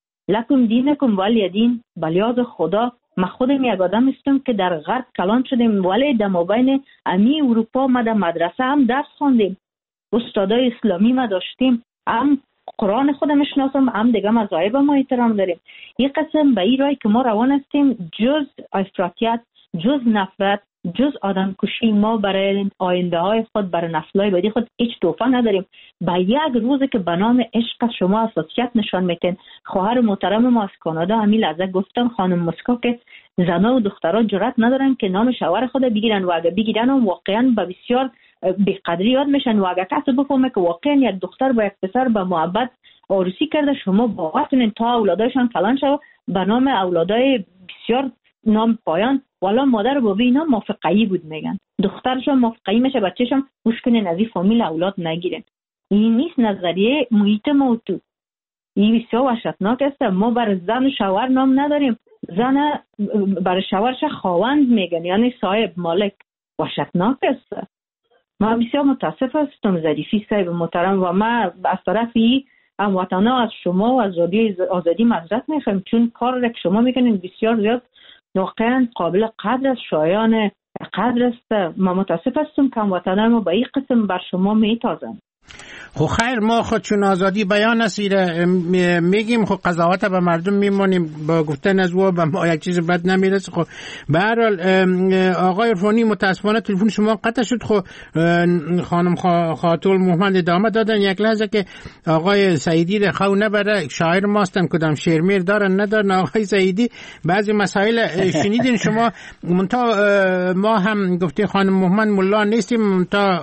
لکم دینکم ولی دین. بلیاز خدا ما خودم یک آدم هستم که در غرب کلان شدیم، ولی در مابین امی اروپا ما در مدرسه هم درس خواندیم، استادای اسلامی ما داشتیم، هم قرآن خودم شناسم، هم دیگه مذاهب ما احترام داریم. یک قسم به این رای که ما روان هستیم، جز افراطیت، جز نفرت، جز آدم کشی ما برای آینده های خود، برای نسل‌های بعدی خود هیچ تحفه نداریم. به یک روزی که به نام عشق شما حساسیت نشان میتین. خواهر محترم ما از کانادا همین لحظه گفتن خانم مسکو که زنها و دخترها جرأت ندارن که نام شوهر خود بگیرن و اگه بگیرن هم واقعا به بسیار بی‌قدری یاد میشن و اگه کسی بفهمه که واقعا یک دختر با یک پسر به محبت عروسی کرده، شما باورتون تا اولادایشان کلان شو به نام اولادای بسیار نام پایان والا مادر و بابا اینا موافقه‌ای بود میگن، دخترشون موافقه‌ای میشه بچه‌شون گوش کنین از این فامیل اولاد نگیرن. این نیست نظریه محیط ما تو. این بسیار وحشتناک است. ما بر زن و شوهر نام نداریم. زن بر شوهرش خاوند میگن، یعنی صاحب، مالک. وحشتناک است. ما بسیار متاسف هستم ظریفی صاحب محترم و ما از طرفی هموطنا از شما و از آزادی معذرت میخوایم، چون کار را که شما میکنین بسیار زیاد واقعا قابل قدر است، شایان قدر است. ما متاسف هستم که هموطنا ما به این قسم بر شما میتازن. خب خیر، ما خود چون آزادی بیان اسیره میگیم، خب قضاوت به مردم میمونیم، با گفتن از او به ما یک چیز بد نمیرسه. خب به هر حال آقای عرفانی متاسفانه تلفن شما قطع شد. خب خانم خاتون محمد ادامه دادن یک لحظه که آقای سعیدی رو خو نبره، شاعر ماستن کدام شعر میر دارن ندارن. آقای سعیدی بعضی مسائل شنیدین شما، منتها ما هم گفتیم خانم محمد ملا نیستیم، منتها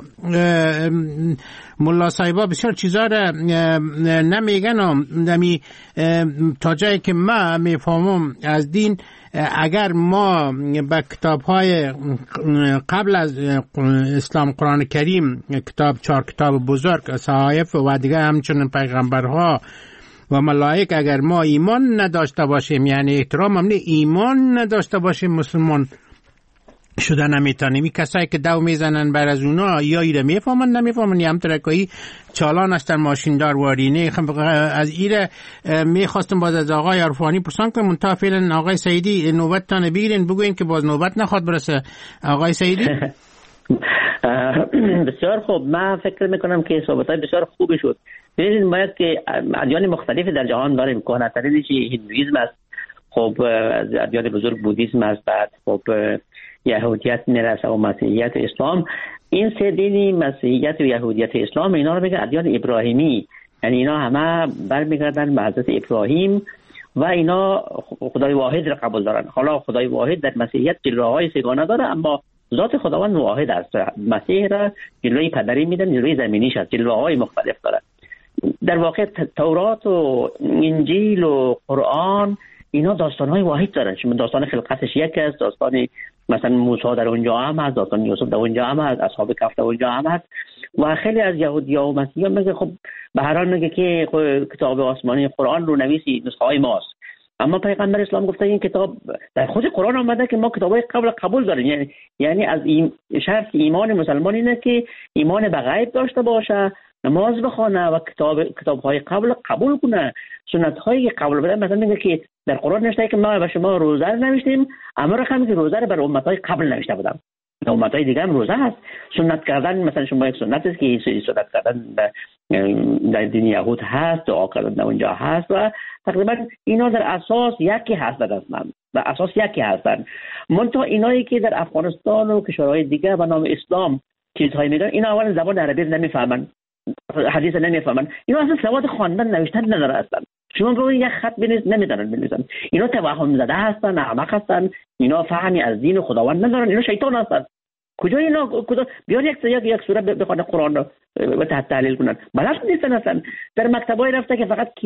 ملا صاحبا بسیار چیزا را نمیگن و تا جایی که ما میفهمم از دین، اگر ما به کتاب‌های قبل از اسلام، قرآن کریم، چهار کتاب بزرگ، صحائف و دیگه همچنین پیغمبرها و ملائک، اگر ما ایمان نداشته باشیم، یعنی احترام هم ایمان نداشته باشیم، مسلمان شده نمیتونیم. این کسایی که دو میزنن بر از اونا یا ایره میفهمن نمیفهمن، یا هم ترکایی چالان هستن ماشیندار وارینه. از ایره میخواستم باز از آقای عرفانی پرسان کنم، منتها فعلا آقای سعیدی نوبت تانه بگیرین بگوین که باز نوبت نخواد برسه. آقای سعیدی بسیار خوب. من فکر میکنم که صحبت‌های بسیار خوبی شد. ببینید ما که ادیان مختلفی در جهان داریم، کهنه‌ترینش هندویسم است، خب از ادیان بزرگ بودیسم است، بعد خب یهودیت میرسه و مسیحیت اسلام. این سه دینی، مسیحیت و یهودیت اسلام، اینا رو میگه ادیان ابراهیمی، یعنی اینا همه برمیگردن به حضرت ابراهیم و اینا خدای واحد را قبول دارن. حالا خدای واحد در مسیحیت جلوه‌های سگانه داره، اما ذات خداوند واحد است. مسیح را جلوه پدری میدن، جلوه زمینیش است، جلوه‌های مختلف داره. در واقع تورات و انجیل و قرآن اینا داستان‌های واحد دارن. شما داستان خلقتش یک است، داستان مثلا موسی در اونجا هم هست، داستان یوسف در اونجا هم هست، اصحاب کهف در اونجا هم هست. و خیلی از یهودی‌ها و مسیحی‌ها میگه خب به هر حال میگه که کتاب آسمانی قرآن رو نویسی نسخه‌های ماست، اما پیغمبر اسلام گفته این کتاب در خود قرآن آمده که ما کتاب‌های قبول داریم. یعنی از شرط ایمان مسلمان اینه که ایمان به غیب داشته باشه، نماز بخونه و کتاب‌های قبول کنه، سنت‌های قبول بده. مثلا میگه که در قرآن نوشته که ما به شما روزه نوشتیم، اما رقم که روزه رو بر امت‌های قبل نوشته بودم. امت‌های دیگه هم روزه هست. سنت کردن مثلا شما یک سنت است که سنت کردن در دین یهود هست، دعا کردن در اونجا هست و تقریبا اینا در اساس یکی هستن، اصلا در اساس یکی هستن. منتها اینایی که در افغانستان و کشورهای دیگه به نام اسلام چیزهایی میگن، اینا اول زبان عربی نمیفهمن، حدیث نمیفهمن، اینا اصلا سواد خواندن نوشتن نداره اصلا. شما رو یک خط نمیدونن بنویسن. اینا توهم زده هستن، احمق هستن، اینا فهمی از دین خداوند ندارن، اینا شیطان هستن. کجا بیان یک سوره بخونه قرآن رو و تحلیل کنن؟ بلد نیستن اصلا. در مکتبای رفته که فقط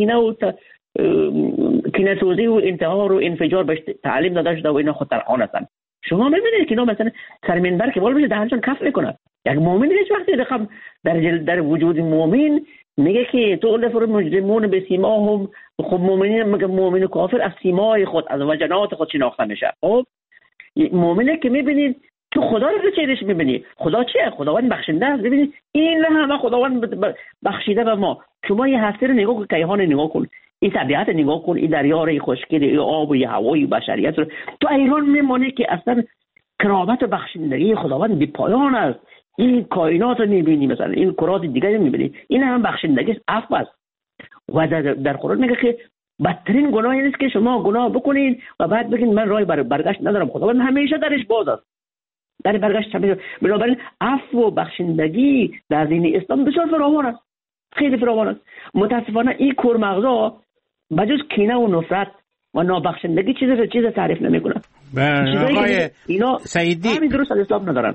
کینه توزی و انتحار و انفجار بهش تعلیم داده شده و اینا خود ترخان هستن. شما میبینید که اینا مثلا سر منبر که بالا میشه دهنشون کف میکنن. یک مؤمن هیچ وقتی رقم در وجود مؤمن میگه که تو لفر مجرمون به سیماهم، خب مؤمنین میگه مؤمن و کافر از سیمای خود، از وجنات خود شناخته میشه. خب مؤمنه که میبینید تو خدا رو به چهرش میبینی. خدا چیه؟ خداوند بخشنده است. ببینید این همه خداوند بخشیده به ما. شما یه هستی رو نگاه کن، کیهان نگاه کن، این طبیعت نگاه کن، این دریا رو، خشکی، این آب و هوای بشریت رو، تو ایران میمونه که اصلا کرامت و بخشندگی خداوند بی پایان است. این کائنات رو میبینی، مثلا این کرات دیگه رو میبینی، این هم بخشندگی عفو است. و در قرآن میگه که بدترین گناه این است که شما گناه بکنید و بعد بگید من راه برگشت ندارم. خداوند همیشه درش باز است. در برگشت بنابراین عفو و بخشندگی در دین اسلام بسیار فراوان است، خیلی فراوان است. متاسفانه این کورمغزا بجز کینه و نفرت و نابخشندگی چیز تعریف نمیکنه. آقای اینا سعیدی همین درست از اسلام ندارن.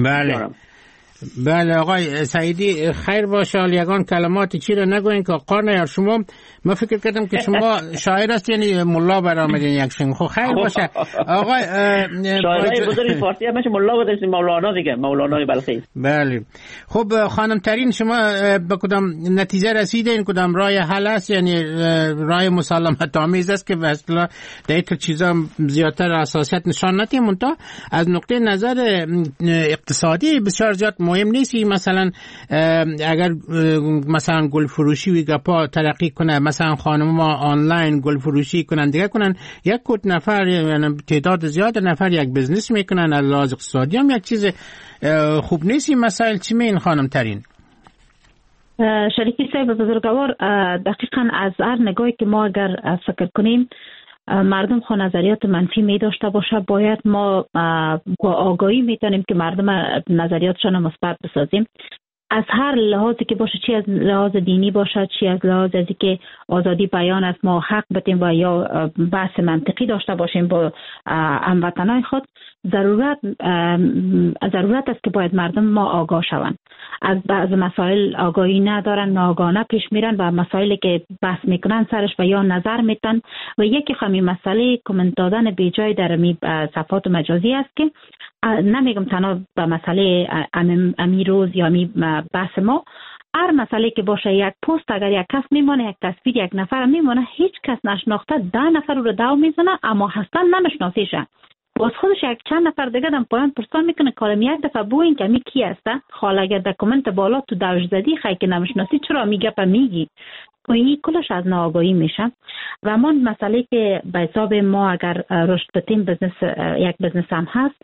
بله آقای سعیدی خیر باشه. یگان کلمات چی رو نگوین که آقا نیار شما. من فکر کردم که شما شاعر است یعنی ملا برآمدین یک شنگ. خب خیر باشه آقای شاعرای بزرگ فارسی هم مولا بودن، مولانا دیگه، مولانا بلخی. بله خب خانم ترین شما به کدام نتیجه رسیدین؟ کدام راه حل است؟ یعنی راه مسالمت آمیز است که اصلا در این چیزا زیادتر اساسیت نشان ندیم، منتها از نقطه نظر اقتصادی بسیار زیاد مهم نیست. مثلا اگر مثلا گل فروشی و گپا ترقی کنه، مثلا خانم‌ها آنلاین گل فروشی کنن دیگه کنن، یک کت نفر یعنی تعداد زیاد نفر یک بزنس میکنن، از لحاظ اقتصادی هم یک چیز خوب نیست. این مسائل چی میین خانم ترین؟ شریکی صاحب بزرگوار، دقیقاً از هر نگاهی که ما اگر فکر کنیم مردم خو نظریات منفی می داشته باشه، باید ما با آگاهی میتونیم که مردم نظریاتشان مثبت بسازیم. از هر لحاظی که باشه، چی از لحاظ دینی باشه، چی از لحاظ از که آزادی بیان است، ما حق بدیم و یا بحث منطقی داشته باشیم با هموطنان خود. ضرورت است که باید مردم ما آگاه شوند. از بعض مسائل آگاهی ندارن، ناآگاهانه پیش میرن و مسائلی که بحث میکنن سرش و یا نظر میتن و یکی خمی مسئله کامنت دادن بی جای در صفحات مجازی است که نمیگم تنها به مسئله امی روز یا امی بحث ما، هر مسئله که باشه یک پست اگر یک کس میمانه، یک تصویر یک نفر میمانه، هیچ کس نشناخته 10 نفر رو داو میزنه اما هستن نمیشناسیشه. باز خودش یک چند نفر دیگه دم پایان پرسان میکنه کارم یک دفعه بوین که می کی هسته، حالا اگر در کامنت بالا تو دوش زدی خیلی که نمیشناسی چرا میگه پا میگی، و این کلش از ناآگاهی میشه. و من مسئله که به حساب ما اگر رشد بدیم بزنس، یک بزنس هم هست،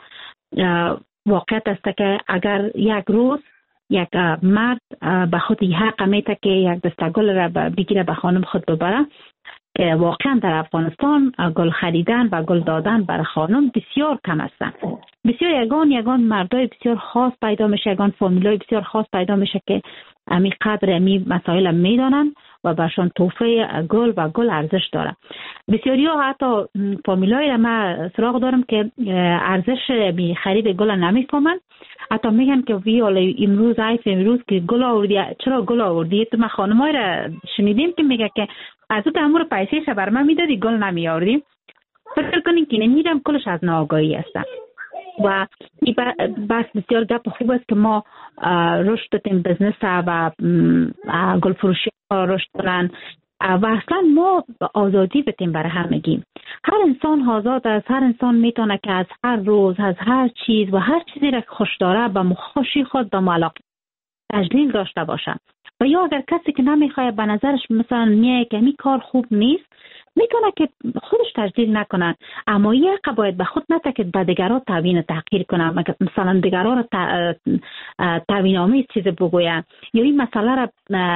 واقعیت است که اگر یک روز یک مرد به خود حق میته که یک دسته گل را بگیره به خانم خود ببره، که واقعا در افغانستان گل خریدن و گل دادن برای خانم بسیار کم هستن. بسیار یگان مردای بسیار خاص پیدا میشه، یگان فامیلای بسیار خاص پیدا میشه که امی قدر امی مسائل میدانن و برشان تحفه گل و گل ارزش داره. بسیاری ها حتی فامیلای ما سراغ دارم که ارزش بی خرید گل نمیفهمن، حتی میگن که وی حالا امروز که گل آوردی، چرا گل آوردی؟ تو ما خانمای را شنیدیم که میگه که از تو امور پیسه شبر من میدادی گل نمی آوردی. فکر کنین که نمیدم کلش از ناآگاهی هستن و این بس بسیار گپ خوب است که ما رشد بدیم بزنس و گل فروشی رشد کنن و اصلا ما آزادی بدیم برای همگی. هر انسان آزاد است، هر انسان میتونه که از هر روز از هر چیز و هر چیزی را خوش داره به مخوشی خود به علاقه تجلیل داشته باشه. و یا اگر کسی که نمیخواد به نظرش مثلا میگه که این کار خوب نیست، میتونه که خودش تجلیل نکنن، اما یک باید به خود نته که به دیگران توهین تحقیر کنن، مثلا دیگران رو توهین آمیز چیز بگوین یا این مسئله را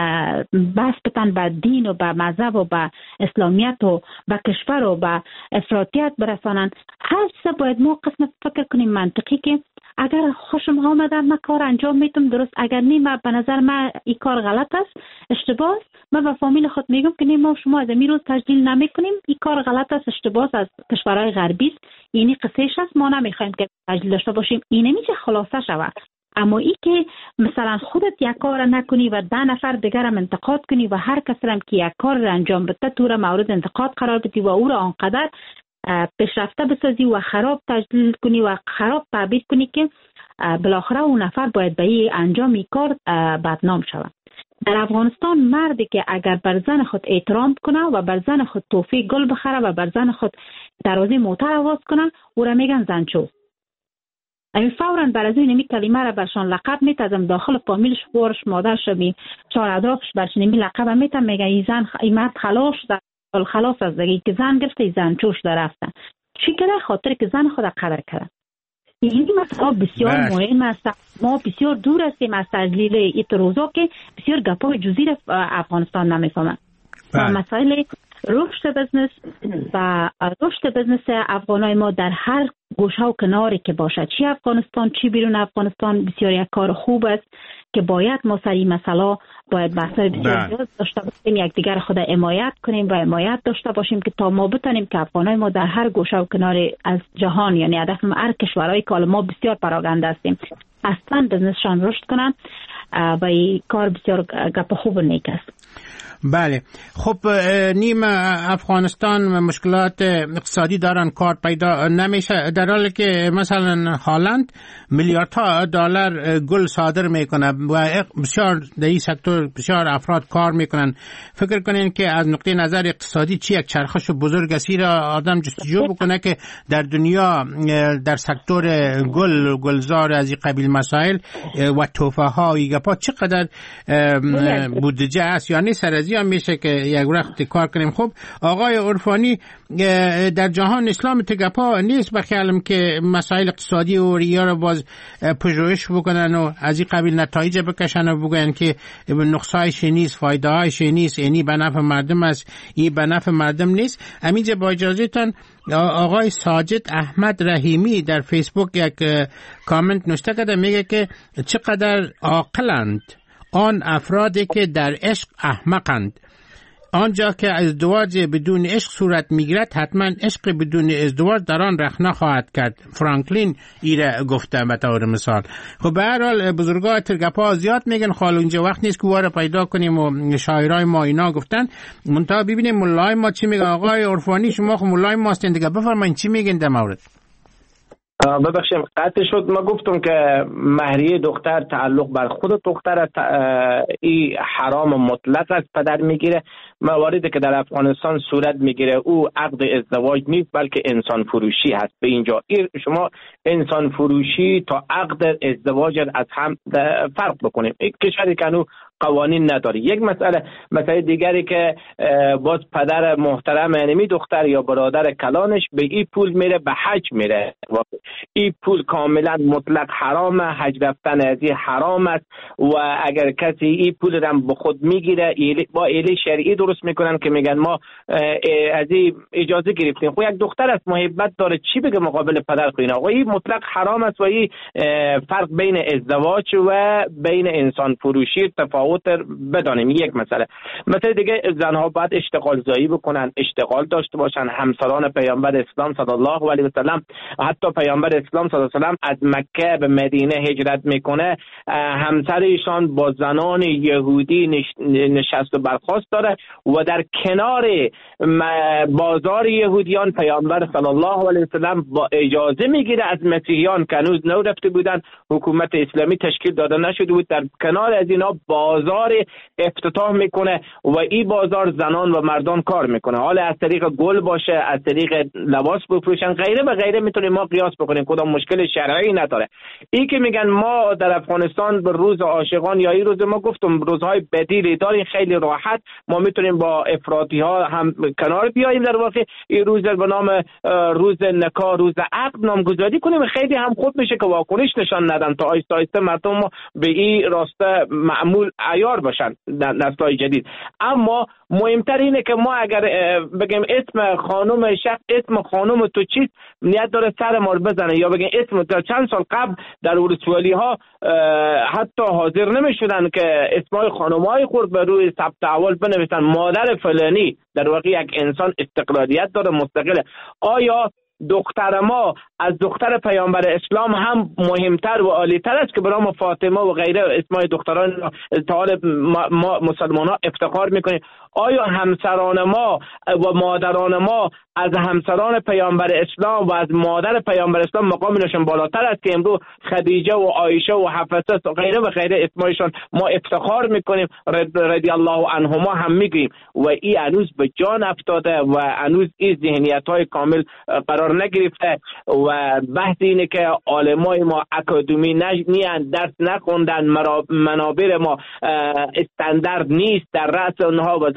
بس بتن به دین و به مذهب و به اسلامیت و به کشور و به افراطیت برسانن. هر چیز باید ما قسمت فکر کنیم منطقی که اگر خوشم آمده من کار انجام میتم درست، اگر نیم به نظر من این کار غلط است، اشتباه است، من به فامیل خود میگم که نیم ما شما از این روز تجلیل نمیکنیم، این کار غلط است، اشتباه است، از کشورهای غربی است، یعنی قصهش است، ما نمیخوایم که تجلیل داشته باشیم. این نمیشه خلاصه شود. اما ای که مثلا خودت یک کار نکنی و 10 نفر دیگر هم انتقاد کنی و هر کس هم که یک کار را انجام بده تو را مورد انتقاد قرار بدی و او را آنقدر پیشرفته بسازی و خراب تجلیل کنی و خراب تعبیر کنی که بالاخره اون نفر باید به این انجام کار بدنام شود. در افغانستان مردی که اگر بر زن خود احترام کنه و بر زن خود تحفه گل بخره و بر زن خود درازی موتر آواز کنه، او را میگن زنچو. امی فوراً بر از این کلمه را برشان لقب میتازم، داخل فامیلش بورش مادرش بی چهار ادراکش برشان می لقب میتم، میگه این زن این مرد خلاص در خلاص از دیگه که زن گرفته زن چوش در رفتن. چی کده؟ خاطر که زن خود قدر کرد. این مسئله بسیار مهم است. ما بسیار دور هستیم از تجلیل این روزا که بسیار گپای جزئی افغانستان نمیفهمن. مسائل رشد بزنس و رشد بزنس افغانای ما در هر گوشه و کناری که باشد، چی افغانستان چی بیرون افغانستان، بسیار یک کار خوب است که باید ما سر این مسئله باید بحث‌های بسیار زیاد داشته باشیم، یکدیگر خود حمایت کنیم و حمایت داشته باشیم که تا ما بتونیم که افغانای ما در هر گوشه و کنار از جهان، یعنی هدف ما هر کشورهای که ما بسیار پراکنده هستیم، اصلا بزنسشان رشد کنن و این کار بسیار گپ خوب و نیک است. بله، خب نیم افغانستان مشکلات اقتصادی دارن، کار پیدا نمیشه، در حالی که مثلا هالند میلیاردها دلار گل صادر میکنه و بسیار در این سکتور بسیار افراد کار میکنن. فکر کنین که از نقطه نظر اقتصادی چی یک چرخش بزرگ است را آدم جستجو بکنه که در دنیا در سکتور گلزار از این قبیل مسائل و توفه ها و گپا چقدر بودجه است، یعنی سرازی هم میشه که یک وقت کار کنیم. خب آقای عرفانی، در جهان اسلام تگپا نیست بخیالم که مسائل اقتصادی و ریا رو باز پژوهش بکنن و از این قبیل نتایج بکشن و بگن که نقصایش نیست، فایده هایش نیست، یعنی به نفع مردم است، این به نفع مردم نیست. همینجا با اجازهتان آقای ساجد احمد رحیمی در فیسبوک یک کامنت نوشته کرده، میگه که چقدر عاقلند آن افرادی که در عشق احمقند. آنجا که ازدواج بدون عشق صورت میگیرد حتما عشق بدون ازدواج در آن رخنه خواهد کرد. فرانکلین ایره گفته به طور مثال. خب به هر حال بزرگان ترگپا زیاد میگن، خال اونجا وقت نیست که واره پیدا کنیم و شاعرای ما اینا گفتن. منتها ببینیم مولای ما چی میگه. آقای عرفانی شما خب مولای ما هستین دیگه، بفرمایید چی میگین در مورد؟ ببخشید قطع شد. ما گفتم که مهریه دختر تعلق بر خود دختر، این حرام مطلق از پدر میگیره. مواردی که در افغانستان صورت میگیره او عقد ازدواج نیست بلکه انسان فروشی هست. به اینجا شما انسان فروشی تا عقد ازدواج از هم فرق بکنیم. یک کشوری که انو قوانین نداره. یک مسئله دیگری که باز پدر محترم یعنی دختر یا برادر کلانش به این پول میره به حج میره، این پول کاملا مطلق حرامه، حج رفتن از این حرام است و اگر کسی این پول رو به خود میگیره با ایلی شرعی درست میکنن که میگن ما از این اجازه گرفتیم. خب یک دختر از محبت داره چی بگه مقابل پدر خود؟ آقا این مطلق حرام است و این فرق بین ازدواج و بین انسان فروشی تفاوت بدانیم. یک مسئله دیگه، زنها باید اشتغال زایی بکنن، اشتغال داشته باشن. همسران پیامبر اسلام صلی الله علیه و سلم، حتی پیامبر اسلام صلی الله علیه و سلم از مکه به مدینه هجرت میکنه، همسر ایشان با زنان یهودی نشست و برخاست داره و در کنار بازار یهودیان پیامبر صلی الله علیه و سلم با اجازه میگیره از مسیحیان که هنوز نو رفته بودن، حکومت اسلامی تشکیل داده نشده بود، در کنار از اینا بازار افتتاح میکنه و این بازار زنان و مردان کار میکنه. حالا از طریق گل باشه، از طریق لباس بفروشن، غیره و غیره، میتونیم ما قیاس بکنیم، کدام مشکل شرعی نداره. این که میگن ما در افغانستان به روز عاشقان یا این روز، ما گفتم روزهای بدیلی داریم، خیلی راحت ما میتونیم با افراطی ها هم کنار بیاییم. در واقع این روز به نام روز نکاح، روز عقد نامگذاری کنیم، خیلی هم خوب میشه که واکنش نشان ندن تا آیسته آیسته مردم به این راسته معمول عیار باشن نسل‌های جدید. اما مهمتر اینه که ما اگر بگیم اسم خانم شخص، اسم خانم تو چیست، نیت داره سر ما بزنه، یا بگیم اسم تا چند سال قبل در ولسوالی ها حتی حاضر نمیشدن که اسمای خانم‌های خود به روی ثبت احوال بنویسن، مادر فلانی. در واقع یک انسان استقلالیت داره، مستقله. آیا دختر ما از دختر پیامبر اسلام هم مهمتر و عالی‌تر است که به نام فاطمه و غیره اسمای دختران تا ما مسلمان ها افتخار میکنیم؟ آیا همسران ما و مادران ما از همسران پیامبر اسلام و از مادر پیامبر اسلام مقامشون بالاتر است که امروز خدیجه و عایشه و حفصه و غیره اسمایشون ما افتخار میکنیم، رضی الله عنهما هم میگیم، و این هنوز به جان افتاده و هنوز این ذهنیت‌های کامل قرار نگرفته. و بحث اینه که علمای ما اکادمی نیان، درس نخوندن، منابر ما استاندارد نیست، در رأس اونها وزارت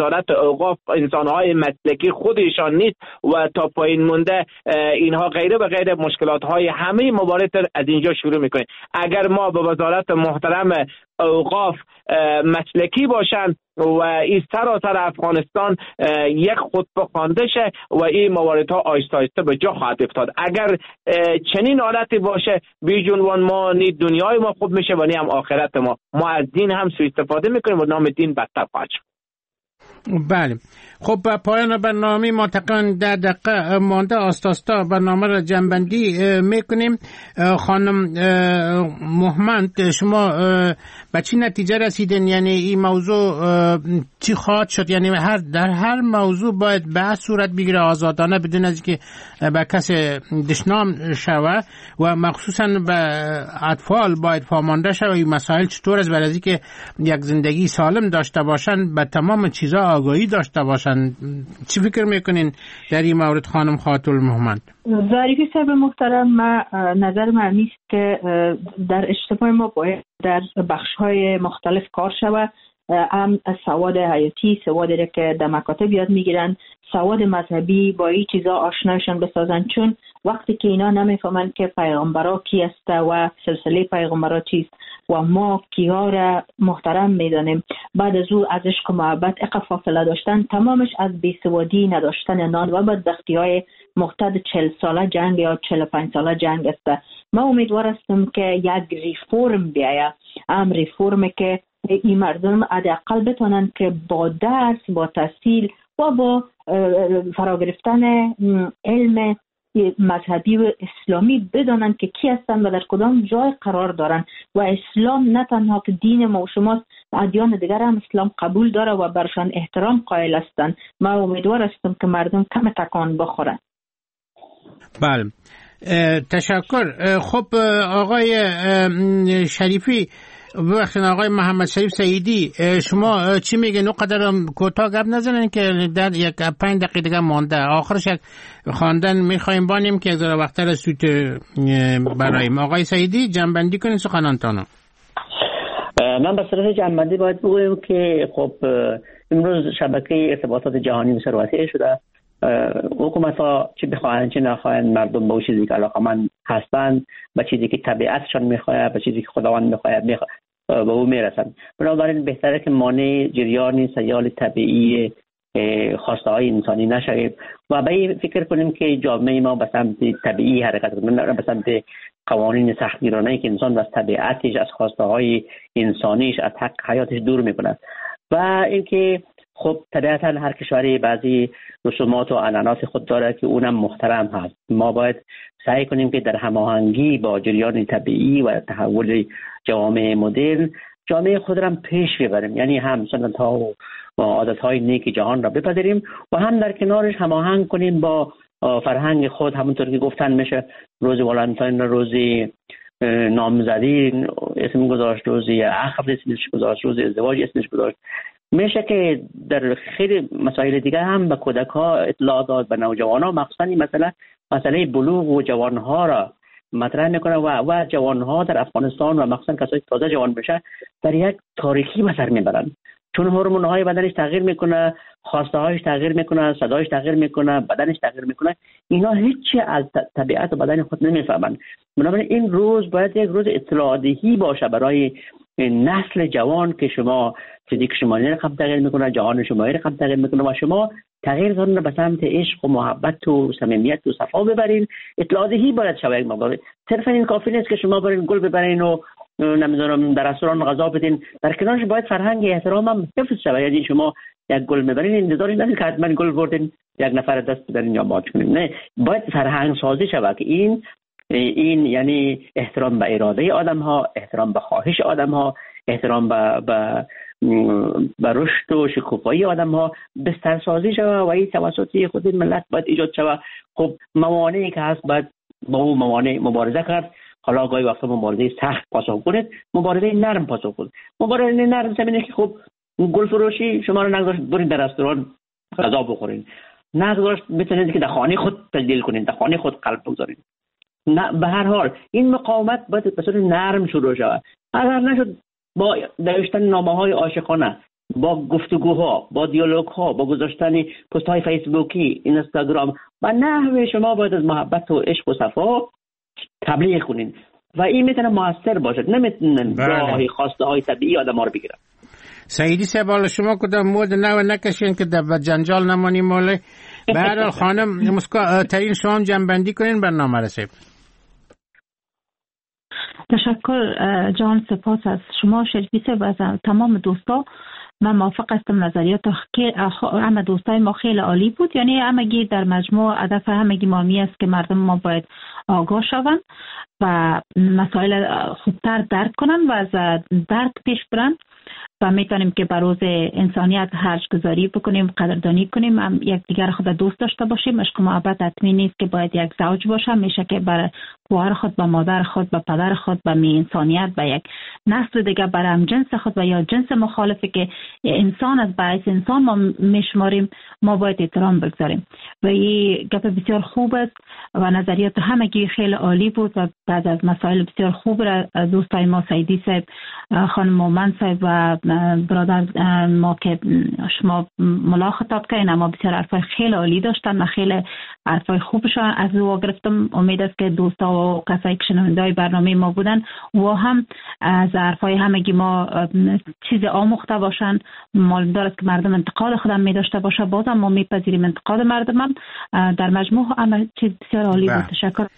وزارت اوقاف انسانهای مسلکی خودشان نیست و تا پایین مونده اینها غیره و غیره مشکلات های همه موارد از اینجا شروع میکنه. اگر ما به وزارت محترم اوقاف مسلکی باشن و این سراسر افغانستان یک خطبه خوانده شه و این مواردها آهسته آهسته به جا خواهد افتاد. اگر چنین حالتی باشه بیجونوان ما نی دنیای ما خوب میشه و نی هم آخرت ما از دین هم سوء استفاده میکنیم و نام دین بدتر خواهد شد. بله خب به پایان برنامه ما تقریبا 10 دقیقه مانده آستاستا برنامه را جنبندی میکنیم. خانم محمد شما به چی نتیجه رسیدین؟ یعنی این موضوع چی خواهد شد؟ یعنی در هر موضوع باید بحث صورت بگیره آزادانه بدون از که به کسی دشنام شوه و مخصوصا به اطفال باید فامانده شوه این مسائل چطور است برای از که یک زندگی سالم داشته باشن به تمام چیزا آگاهی داشته باشن. چی فکر میکنین در این مورد خانم خاطر محمد؟ ظریفی صاحب محترم، نظر من نیست که در اجتماع ما باید در بخش‌های مختلف کار شود. هم سواد حیاتی، سوادی که در مکاتب یاد میگیرن، سواد مذهبی با این چیزا آشنایشان بسازن، چون وقتی که اینا نمیفهمن که پیغمبرا کی است و سلسله پیغمبرا چیست و ما کیها را محترم میدانیم، بعد از او از عشق و محبت اقا فاصله داشتن، تمامش از بیسوادی نداشتن نان و بدبختی های مقتضی 40 ساله جنگ یا 45 ساله جنگ است. ما امیدوار هستم که یک ریفورم بیاید، ریفورم که این مردم حداقل بتونن که با درس، با تحصیل و با فرا گرفتن علم مذهبی و اسلامی بدانن که کی هستن و در کدام جای قرار دارن و اسلام نه تنها که دین ما و شماست، ادیان دیگر هم اسلام قبول داره و برشان احترام قائل هستند. ما امیدوار هستم که مردم کم تکان بخورن. بله تشکر. خب آقای شریفی، ببخشید آقای محمد شریف سعیدی، شما چی میگین؟ قدر کوتاه گپ نزنین که در 5 دقیقه دیگه مانده، آخرش یک خواندن میخوایم بانیم که ذره وقت را سوت برایم. آقای سعیدی جنبندی کنین سخنانتانو. من به صورت جنبندی باید بگویم که خب امروز شبکه ارتباطات جهانی بسیار وسیع شده. حکومت ها چی بخواهند چی نخواهند، مردم به اون چیزی که علاقه‌مند هستند، به چیزی که طبیعتشان میخواهد، به چیزی که خداوند میخواهد به او میرسند. بنابراین بهتره که مانع جریان سیال طبیعی خواسته های انسانی نشویم و به این فکر کنیم که جامعه ما به سمت طبیعی حرکت کنیم، نه به سمت قوانین سختگیرانه‌ای که انسان از طبیعتش، از خواسته های انسانیش، از حق حیاتش دور میکند. و اینکه خب طبیعتا هر کشوری بعضی رسومات و عنعنات خود داره که اونم محترم هست. ما باید سعی کنیم که در هماهنگی با جریان طبیعی و تحول جوامع مدرن جامعه خود را پیش ببریم، یعنی هم سنت ها و عادت های نیک جهان را بپذیریم و هم در کنارش هماهنگ کنیم با فرهنگ خود. همونطور که گفتن میشه روز والنتاین، روز نامزدی اسم گذاشت، روز عقد اسمش گذاشت، روز ازدواج اسمش گذاشت. میشه که در خیلی مسائل دیگه هم به کودک ها اطلاع داد، به نوجوان ها، مخصوصا مسئله بلوغ و جوان ها را مطرح میکنه و جوان ها در افغانستان و مخصوصا کسایی که تازه جوان بشه در یک تاریکی به سر میبرن، چون هورمون های بدنش تغییر میکنه، خواسته هایش تغییر میکنه، صدایش تغییر میکنه، بدنش تغییر میکنه. اینا هیچی از طبیعت و بدن خود نمیفهمن. بنابراین این روز باید یک روز اطلاع دهی باشه برای نسل جوان که شما فیزیک شما رقم تغییر میکنه، جهان شما رقم تغییر میکنه و شما تغییر کنه به سمت عشق و محبت و صمیمیت و صفا ببرین. اطلاع دهی باید شود. یک مقدار صرفا این کافی نیست که شما برین گل ببرین و نمیدونم در رستوران غذا بدین. در کنارش باید فرهنگ احترام هم حفظ شود. یعنی شما یک گل میبرین انتظاری ندارید که حتما گل بردین یک نفر دست بدین یا ماچ کنین. نه، باید فرهنگ سازی شود که این یعنی احترام به اراده آدم ها، احترام به خواهش آدم ها، احترام به رشد و شکوفایی آدم ها بسترسازی شود و این توسط خود ملت باید ایجاد شود. خب موانعی که هست باید با اون موانع مبارزه کرد. حالا گاهی وقتا مبارزه سخت پاسخ کنید، مبارزه نرم پاسخ کنید. مبارزه نرم زمینه که خب گل فروشی شما رو نگذاشت برید در رستوران غذا بخورین، نگذاشت میتونید که در خانه خود تبدیل کنین، در خانه خود قلب بگذارین. نه، به هر حال این مقاومت باید به صورت نرم شروع شود. اگر نشد با نوشتن نامه‌های عاشقانه، با گفتگوها، با دیالوگ ها، با گذاشتن پست های فیسبوکی، اینستاگرام و نحوه شما باید از محبت و عشق و صفا تبلیغ کنین و این میتونه موثر باشد. نمیتونن راهی خواسته های طبیعی آدم ها رو بگیرن. سعیدی صاحب حالا شما کدام مورد نو نکشین که در جنجال نمانیم موله. به هر حال خانم مسکا ترین شما هم جنبندی کنین برنامه رسید. تشکر جان، سپاس از شما شریفی صاحب، از تمام دوستا. من موافق هستم، نظریات همه دوستای ما خیلی عالی بود. یعنی همگی در مجموع هدف همگی مامی است که مردم ما باید آگاه شوند و مسائل خوبتر درک کنن و از درک پیش برن و میتونیم که بر روز انسانیت هرج گذاری بکنیم، قدردانی کنیم، هم یک دیگر خود دوست داشته باشیم. عشق و محبت حتمی نیست که باید یک زوج باشه، میشه که بر خواهر خود، با مادر خود، با پدر خود، با انسانیت، با یک نسل دیگه، بر هم جنس خود و یا جنس مخالفی که انسان از باعث انسان ما میشماریم، ما باید احترام بگذاریم. و این گپ بسیار خوب است و نظریات همگی خیلی عالی بود و بعد از مسائل بسیار خوب را دوستای ما سعیدی صاحب، خانم مومن صاحب و برادر ما که شما ملا خطاب کردین، اما بسیار حرفای خیلی عالی داشتن و خیلی حرفای خوبشان از او گرفتم. امید است که دوستا و کسایی که شنونده‌های برنامه ما بودن و هم از حرفای همگی ما چیز آموخته باشن. مالدار است که مردم انتقاد خودم می داشته باشه، بازم ما میپذیریم انتقاد مردم. در مجموع همه چیز بسیار عالی بود. تشکر.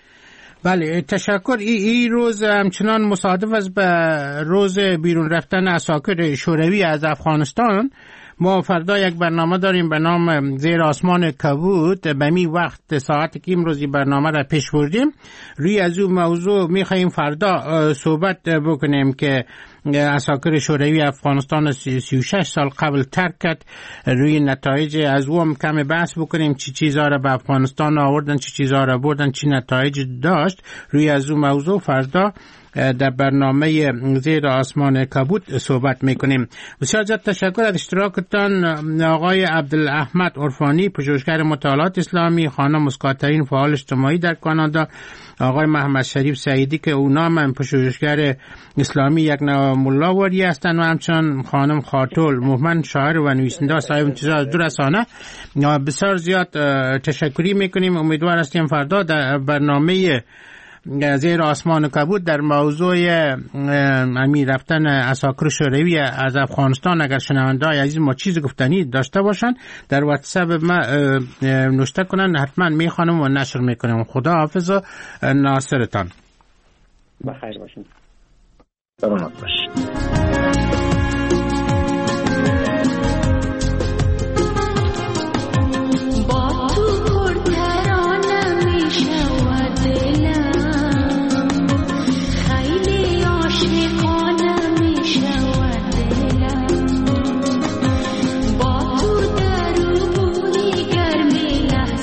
بله تشکر. این روز همچنان مصادف است به روز بیرون رفتن عساکر شوروی از افغانستان. ما فردا یک برنامه داریم به نام زیر آسمان کبود. به می وقت ساعتی که امروزی برنامه را پیش بردیم روی از اون موضوع میخواییم فردا صحبت بکنیم که عساکر شوروی افغانستان 36 سال قبل ترک کرد. روی نتایج از او هم کم بحث بکنیم، چی چیزا را به افغانستان آوردن، چی چیزا را بردن، چی نتایج داشت. روی از اون موضوع فردا در برنامه زیر آسمان کبود صحبت میکنیم. بسیار زیاد تشکر از اشتراکتان آقای عبدالاحمد عرفانی، پژوهشگر مطالعات اسلامی، خانم مسکاترین، فعال اجتماعی در کانادا، آقای محمد شریف سعیدی که اونا هم پژوهشگر اسلامی یک نوع ملاوری هستند و همچنان خانم خاطول مومن، شاعر و نویسنده صاحب انتظار از دو رسانه. بسیار زیاد تشکری میکنیم. امیدوار هستیم فردا در برنامه زیر آسمان کبود در موضوع امیر رفتن عساکر شوروی از افغانستان اگر شنونده‌های عزیز ما چیز گفتنی داشته باشن در واتساپ ما نوشته کنن، حتما میخوانم و نشر میکنم. خدا حافظ و ناصرتان. بخیر باشین. سلامت باشین.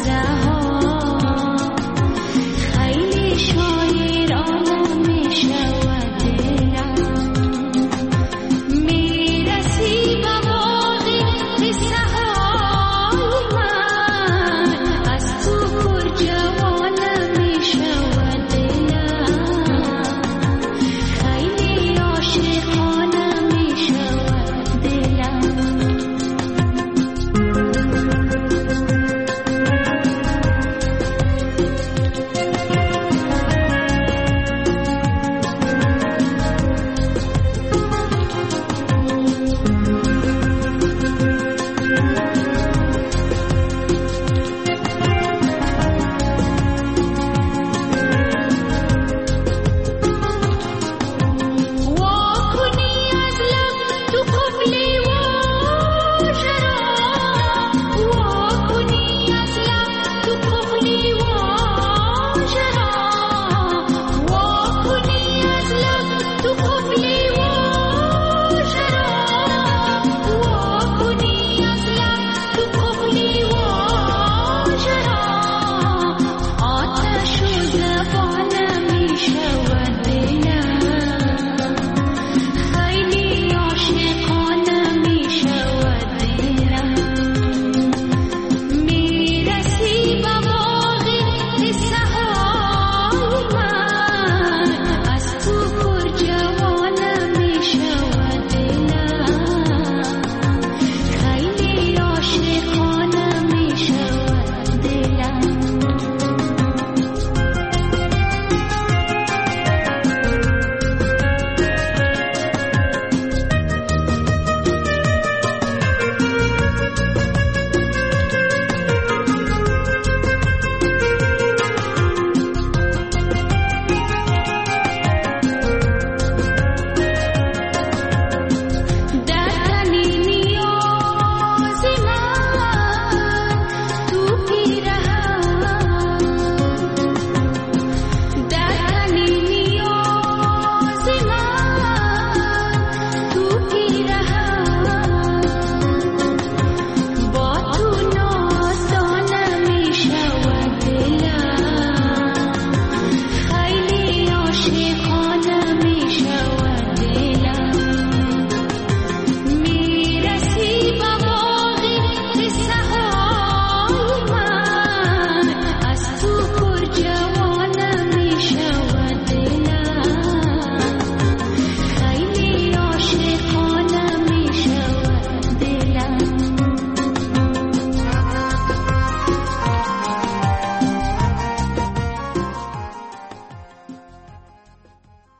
شاعر عالم میشه